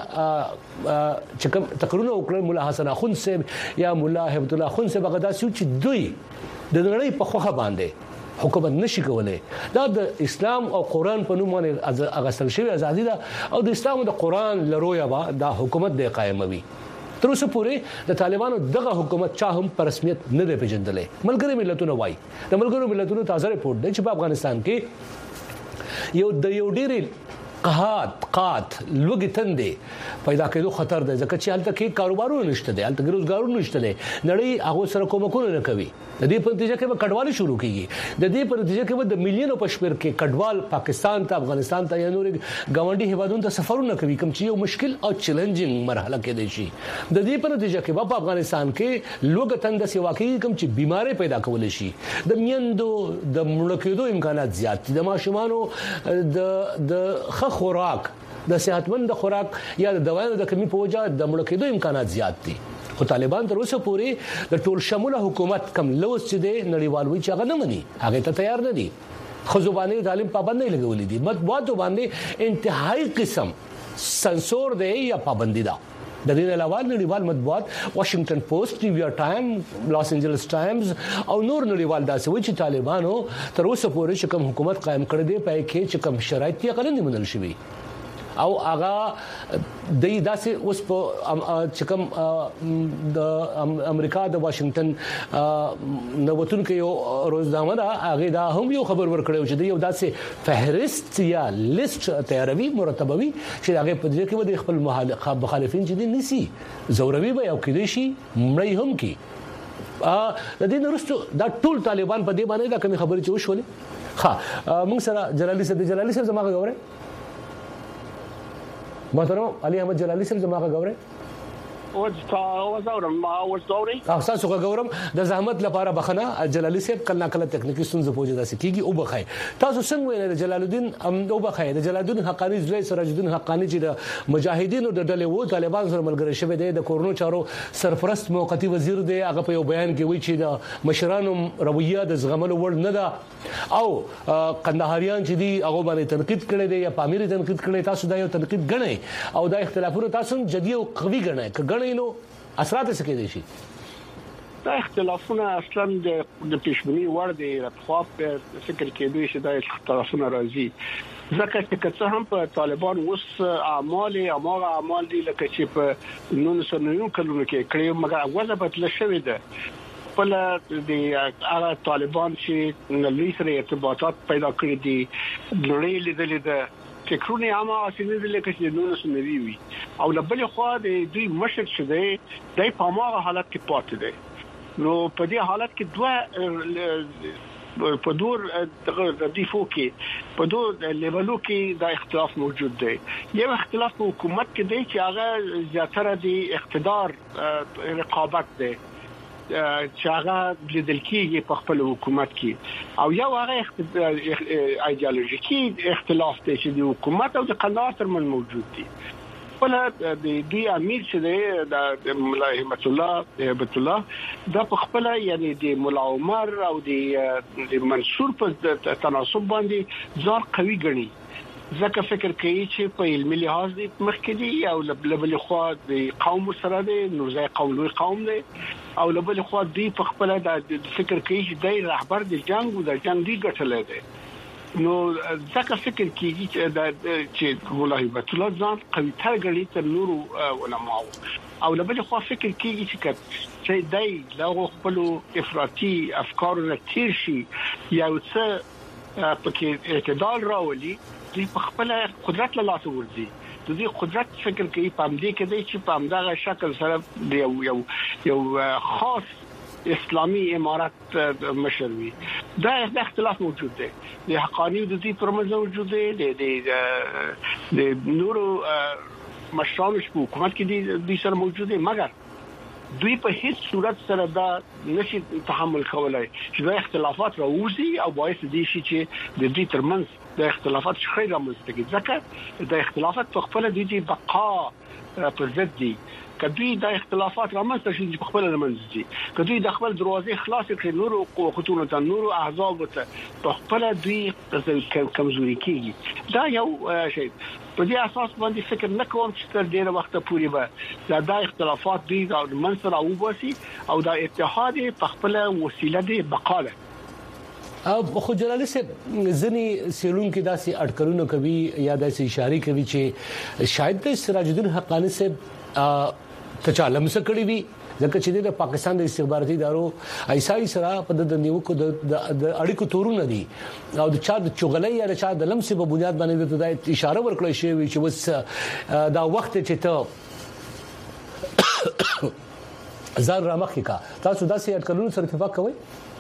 چې کوم تقریرونه وکړل مولا حسن اخوند صاحب یا مولا هبت الله اخوند صاحب هغه داسې چې دوی د نړۍ په خوخه باندې حکومت نشي کولای. دا د اسلام او قران په نوم باندې اغسل شوی ازادي ده او د اسلام او د قران لرویا با دا حکومت د قائموي. تر اوسه پورې د طالبانو دغه حکومت چا هم په رسمیت نه دی پیژندلې. ملګری ملتونه وایي د ملګری ملتونو تازه ریپورت دی چې په افغانستان کې یو ډېر قحط لوګي تندې پیدا کېدو خطر دی ځکه چې هلته کې کاروبارونه نشته دي هلته روزګارونه نشته دي نړۍ هغه سره کومکونه نه کوي. د دې په نتیجه کې به کډوالي شروع کیږي. د دې په نتیجه کې به د ملیونو په شمېر کې کډوال پاکستان ته افغانستان ته یا نور ګاونډي هیوادونو ته سفرونه کوي کوم چې یو مشکل او چیلنجینګ مرحله کې دی شي. د دې په نتیجه کې په افغانستان کې لوګ تند سی واقعي کوم چې بيماري پیدا کول شي. د میندو د مړ کېدو امکانات زیات دي. د ماشومانو د خوراک د صحتمند خوراک یا د دوايانو د کمی په وجه د مړ کېدو امکانات زیات دي. خو طالبان تر اوسه پورې د ټول شموله حکومت کم لوس چې دی نړیوال وی چې هغه نه مني هغه ته تیار نه دي. خو زبانه تعلیم پابندۍ لګولې دي. مطبوعات باندې انتهایی قسم سنسور دی یا پابندي ده. د دې علاوه نړیوال مطبوعات واشنگټن پوسټ نیویارک ټایم لاس انجلس ټایمز او نور نړیوال داسې وی چې طالبانو تر اوسه پورې چې کوم حکومت قائم کړی دی پای کې چې کوم شرایط یې غلط منل شوی او هغه د داسې اوس په چې کوم د امریکا د واشنگټن نوتون کې یو روزنامه ده هغه دا هم یو خبر ورکړی چې یو داسې فهرست یا لیست تیاروي مرتبوي چې هغه په دې کې د خپل مخالفین چې دي نسی زوروي به یو کېدی شي مړی هم کی. د دې نورستو دا ټول طالبان په دې باندې دا کوم خبرې چې وشولې. ها موږ سره جلالي صاحب زماغه غوړې محترم علي احمد جلالي صاحب زماغه غوړې تاسو غوړم د زحمت لپاره بخنه جلالي صاحب کله کله تکنیکی ستونزې پوجا داسې کیږي او بخای تاسو څنګه ویل جلال الدین او بخای د جلال الدین حقانی زوی سراج الدین حقانی چې د مجاهدینو د ډلې وو طالبان سره ملګری شوی دی د کورونو چارو سرپرست موقتی وزیر دی هغه په یو بیان کې وایي چې د مشرانو رویه د زغملو وړ نه ده او قندهاریان چې دی هغه باندې تنقید کړي دي یا پامیر تنقید کړي تاسو دا یو تنقید غنئ او دا اختلافونه تاسو جدي او قوي غنئ نو اثرات څه کې دي شي دا اختلافونه اصلا د پښمنی ور دي راتخوا په فکر کې دوی چې دا اختلافونه راځي ځکه چې هم په طالبان اوس اعمال دي لکه چې په 1990 کلونو کې کړي مګر اوازه بدل شوې ده خپل د هغه طالبان چې نړۍ سره ارتباطات پیدا کړی دي نړۍ لیدلې ده فکرونه عامه اسنه دي لکه چې نو سموي وي او لبل خو د دوی مشر شوه د پاماغه حالت کې پاتې دي نو په دې حالت کې دوه په دور ردیفو کې په دور لیولو کې دا اختلاف موجود دی یو اختلاف په حکومت کې دی چې هغه زیاتره د اقتدار رقابت دی چې هغه لیدل کېږي په خپل حکومت کې او یو هغه ایدئولوژیکي اختلاف دی چې د حکومت او د قندهار ترمن موجود دی بل د دې امیر چې د مولا هیبت الله د خپل یعنی د مولا عمر او د منصور په تناسب باندې ځان قوي ګڼي ځکه فکر کوي چې په علمي لحاظ د مخکې دی او لبل خو د قوم سره دی نورځي قوم دی او لبل خو دی په خپل د فکر کوي چې د رهبر د جنگ او د جنگ دی ګټلې دی نو ځکه فکر کوي چې مولا هیبت الله ځان قوي تر غړي تر نورو علماء او لبل خو فکر کوي چې دای له خپل افراطي افکارو تیر شي یا څه پکې اعتدال راولي د خپل قدرت له لاسه ورځي د دې قدرت فکر کوي په دې کې دی چې په همدغه شکل سره یو خاص اسلامي امارات مشروي دا اختلاف موجود دی د حقانی د دې پرمځ موجود دی د نورو مشرانو په حکومت کې دي سره موجود دی مګر دوی په هیڅ صورت سره دا نشي تحمل کولای چې دا اختلافات راوځي او باعث دي چې د دې ترمنځ د اختلافات شخړې رامنځته کیږي ځکه د اختلافات په خپل د بقا پر ضد دي کدی دا اختلافات رامنځته شي په خپل منځ دي کدی د خپل دروازې خلاص کړي نورو قوتونو ته نورو احزاب ته په خپل دوی کمزوري کیږي دا یو شی په دې اساس باندې فکر نکوم چې تر ډیره وخت پورې به دا اختلافات دي او منځ راوباسي او دا اتحاد په خپل وسیله دی بقا ده او خو جلالي صاحب ځنی سیلون کې داسې اټکلونه کوي یا داسې اشاره کوي چې شاید د سراج الدین حقانی صاحب تچالم څه کړی وي ځکه چې د پاکستان د استخباراتي ادارو ایسای سره په د نیوکو د اړیکو تورونه دي او د چا د چغلې یا د چا د لمس په بنیاد باندې د اشاره ورکړی شي چې وس دا وخت چې ته ځان رامخې کا تاسو داسې اټکلونه سره اتفاق کوئ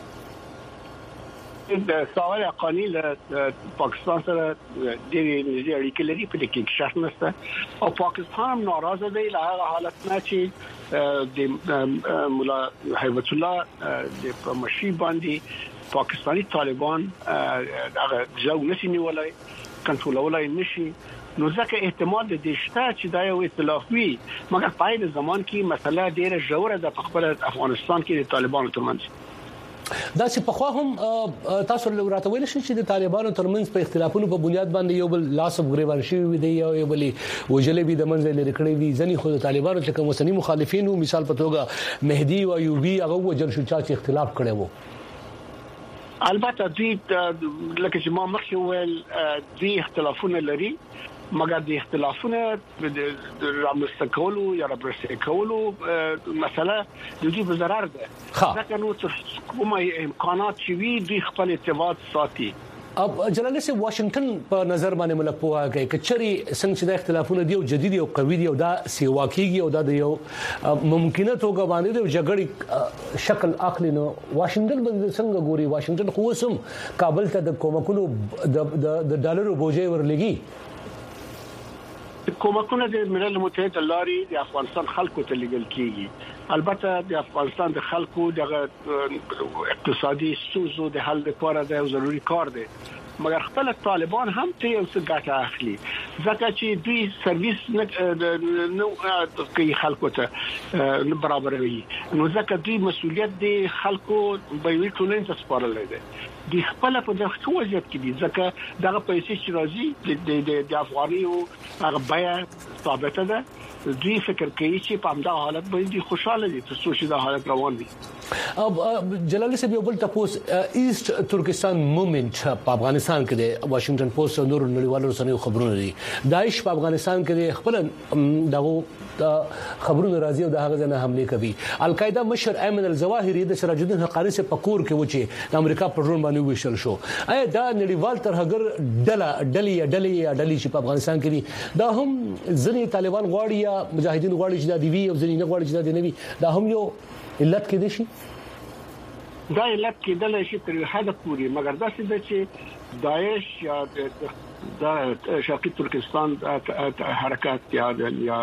د سوال حقانی له پاکستان سره د نږدې اړیکې لري په دې کې شک نشته او پاکستان ناراضه دی له هغه حالت نه چې د مولا هیبت الله د مشي باندې پاکستانی طالبان هغه ځو نشي نیولای کنټرولولای نشي نو ځکه احتمال د دې شته چې دا یو اختلاف وي مګر په دې ځمان کې مسله ډیره ژوره ده په خپل افغانستان کې د طالبانو ترمنځ دا چې په خوا هم تاسو له راته ویل شي چې د طالبانو ترمنځ په اختلافونو په بنیاد باندې یو بل لاس اف غریوان شي وي دی یو بل وجلبي د منځ لري کړی وي ځنی خو د طالبانو چې کوم وسنی مخالفینو مثال په توګه مهدي او ایوبي هغه وجل شو چې اختلاف کړي وو البته دوی لکه چې ما مخکې ویل دوی اختلافونه لري مګر د اختلافونه د رامنځته کولو یا رابرسېره کولو مسله د دې په ضرر ده ځکه نو کومه امکانات چې وي د خپل ارتباط ساتي اب جلالي سي واشنگټن په نظر باندې ملک پوها کوي کچري څنګه چې د اختلافونه دی او جديدي او قوي دی او دا سیوا کیږي او دا د یو ممکنه توګه باندې د جګړې شکل اخلي نو واشنگټن باندې څنګه ګوري واشنگټن خو سم کابل ته د کومکونو د ډالرو بوجي ورلګي کومکونه د ملل متحد لاري د افغانستان خلکو ته لګل کیږي. البته د افغانستان د خلکو د اقتصادي ستونزو د حل لپاره د ضروري کار دی، مګر خپل طالبان هم ته یو څه ګټه اخلي ځکه چې دوی سرویس نو کوي خلکو ته برابروي، نو ځکه دوی مسؤلیت دی خلکو به وی ټولنې ته سپارل دي. د خپل په دغه وضعیت کې دي ځکه دغه پیسې چې راځي د افغاني او هغه بیا ثابته ده. دوی فکر کوي چې په همدا حالت باندې خوشاله دي تر څو چې دا حالت روان دي. جلال صاحب یو بل تاسو ایست ترکستان موومېنټ په افغانستان کې د واشنگټن پوسټ او نور نړیوالو رسنیو خبرونه دي. داعش په افغانستان کې خپل دغه خبرونه راځي او د هغه ځنه حمله کوي. القاعده مشر ایمن الظواهری د سراج الدین حقانی سره پکور کې و چې د امریکا پر ډرون باندې وشل شو. آیا دا نړیوال ترهګر ډلې چې په افغانستان کې دي دا هم ځنې طالبان غواړي یا مجاهدین غواړي چې دا دی وی او ځنې نه غواړي چې دا دی نه وي، دا هم یو علت کې دي شي. دا علت کې د لشي تر حد پوري، مګر دا څه چې داعش یا د شرقي ترکستان حرکت یا د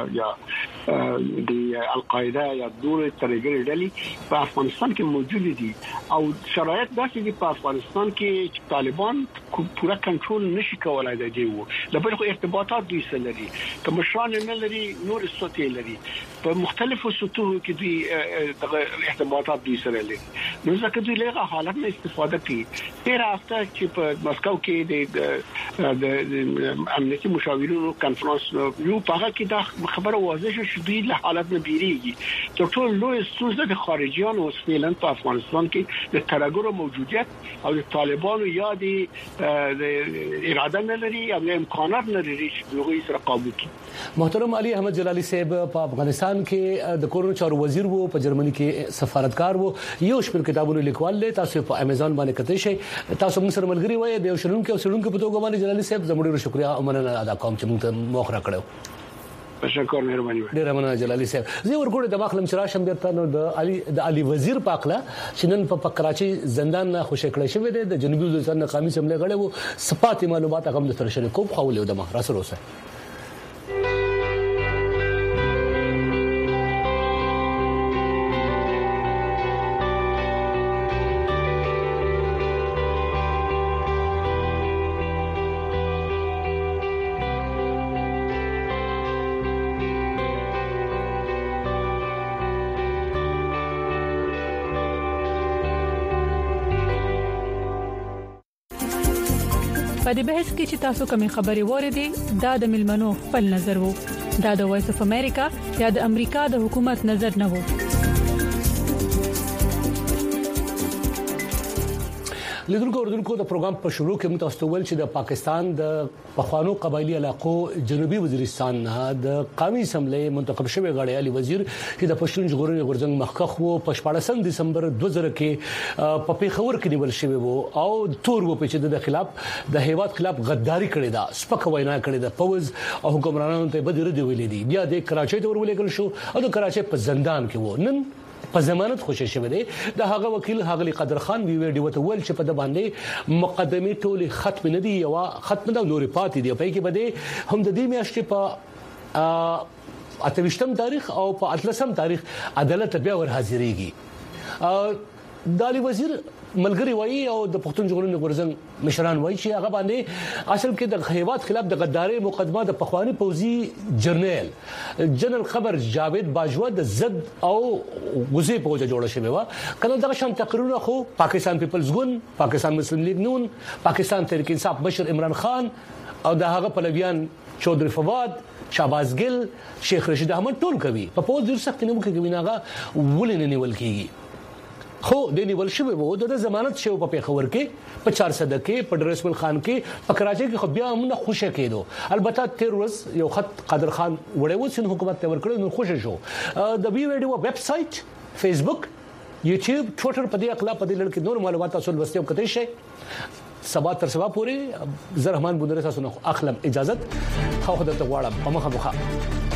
القاعده یا دور ترهګر ډلې په افغانستان کې موجود دي او شرایط داسې دي په افغانستان کې طالبان پوره کنټرول نشي کولای دی وو. لکه خو ارتباطات دوی سره لري، کوم شان نه لري، نور سطحي لري، په مختلفو سطحو کې دوی ارتباطات دوی سره لري. نو ځکه دوی له حالت نه استفاده کوي. تیر هفته چې په مسکو کې د امنیتي مشاورینو کانفرنس یو په کې دا خبره واضح شوه چې دوی له حالت نه بیریږي. تر ټولو لوی ستونزه د خارجيانو او فعلا په افغانستان کې د ترهګرو موجودیت او د طالبانو یا د اراده نه لري او امکانات نه لري چې دوی سره قابو کړي. محترم علي احمد جلالي صاحب په افغانستان کې د کورونو چارو وزیر وو، په جرمني کې سفارتکار وو، یو شمېر کتابونو لیکوال له تاسو په امیزان باندې کتئ شي. تاسو موږ سره ملګری وای د شلونکو په توګه باندې جلالي صاحب زموږ شکریا او مننه ادا کوم چې موږ ته موخه راکړو. تشکر، مهرباني. ډیر مننه جلالي صاحب. زه ورګوره د باخلم شراشم بیرته نو د علي وزیر پاکله چې نن په کراچي زندان نه خوشی کړی شوی دی. د جنوبي وزیرستان قومي سملې غړي وو صفات معلومات هغه د تر شریکو خولې د ما راسره اوسه. په دې بحث کې چې تاسو کومې خبرې وریدي دا د ملمنو خپل نظر وو، دا د وایس اف امریکا یا د امریکا د حکومت نظر نه وو. لیدونکو د پروګرام په شروع کې موږ تاسو ته ویل چې د پاکستان د پخوانو قبایلی علاقو جنوبي وزیرستان نه د قومي سملې منتخب شوی غړی علي وزیر چې د پښتون ژغورنې غورځنګ مخکخ وو په 14 دسمبر 2000 کې په پیښور کې نیول شوی وو او تور وو په چې د خلاف د هیواد خلاف غداري کړې ده، سپک وینا کړې ده، فوز او حکمرانانو ته بدر دی ویلې دي. بیا د کراچۍ ته ورولېګل شو او د کراچۍ په زندان کې وو. نن په ضمانت خوشی شوی دی. د هغه وکیل هغلی قدر خان ویډیو ته ول چې په د باندې مقدمه ټولې ختم نه دي او ختم نه نورې پاتې دي. په کې بده هم د دې میاشتې په 28 تاریخ او په 13 تاریخ عدالت بیا ور حاضرېږي. د علي وزیر ملګری وایي او د پښتون ژغورنې غورځنګ مشران وایي چې هغه باندې اصل کې د هیواد خلاف د غداري مقدمه د پخوانی پوځي جنرال خبر جاوید باجوا د زد او غزي پوجا جوړه شوی و. کله دغه شان تقریرونه خو پاکستان پیپلز ګوند، پاکستان مسلم لیگ نون، پاکستان تحریک انصاف مشر عمران خان او د هغه پلویان چودري فواد، شهباز ګل، شیخ رشید احمد ټول کوي په پوز ډیر سخت نیول کوي ناغه ولې نیول کیږي. خو د نیول شوی وو د ضمانت شو په پیښور کې په 400 کې په درسمل خان کې په کراچۍ کې خو بیا موږ خوشی کېدو. البته تیر ورځ یو خط قادر خان وړي و چې حکومت ته ورکړل نو خوشی شو. د ویډیو ویب سټ، فیسبوک، یوټیوب، ټویټر په دې اخلاق په دې لړ کې نور معلومات تاسو ولوستئ او کتئ شئ. سبا تر سبا پورې زه رحمان بندر تاسو نه اخلم اجازه خو خدای ته غواړم په مخه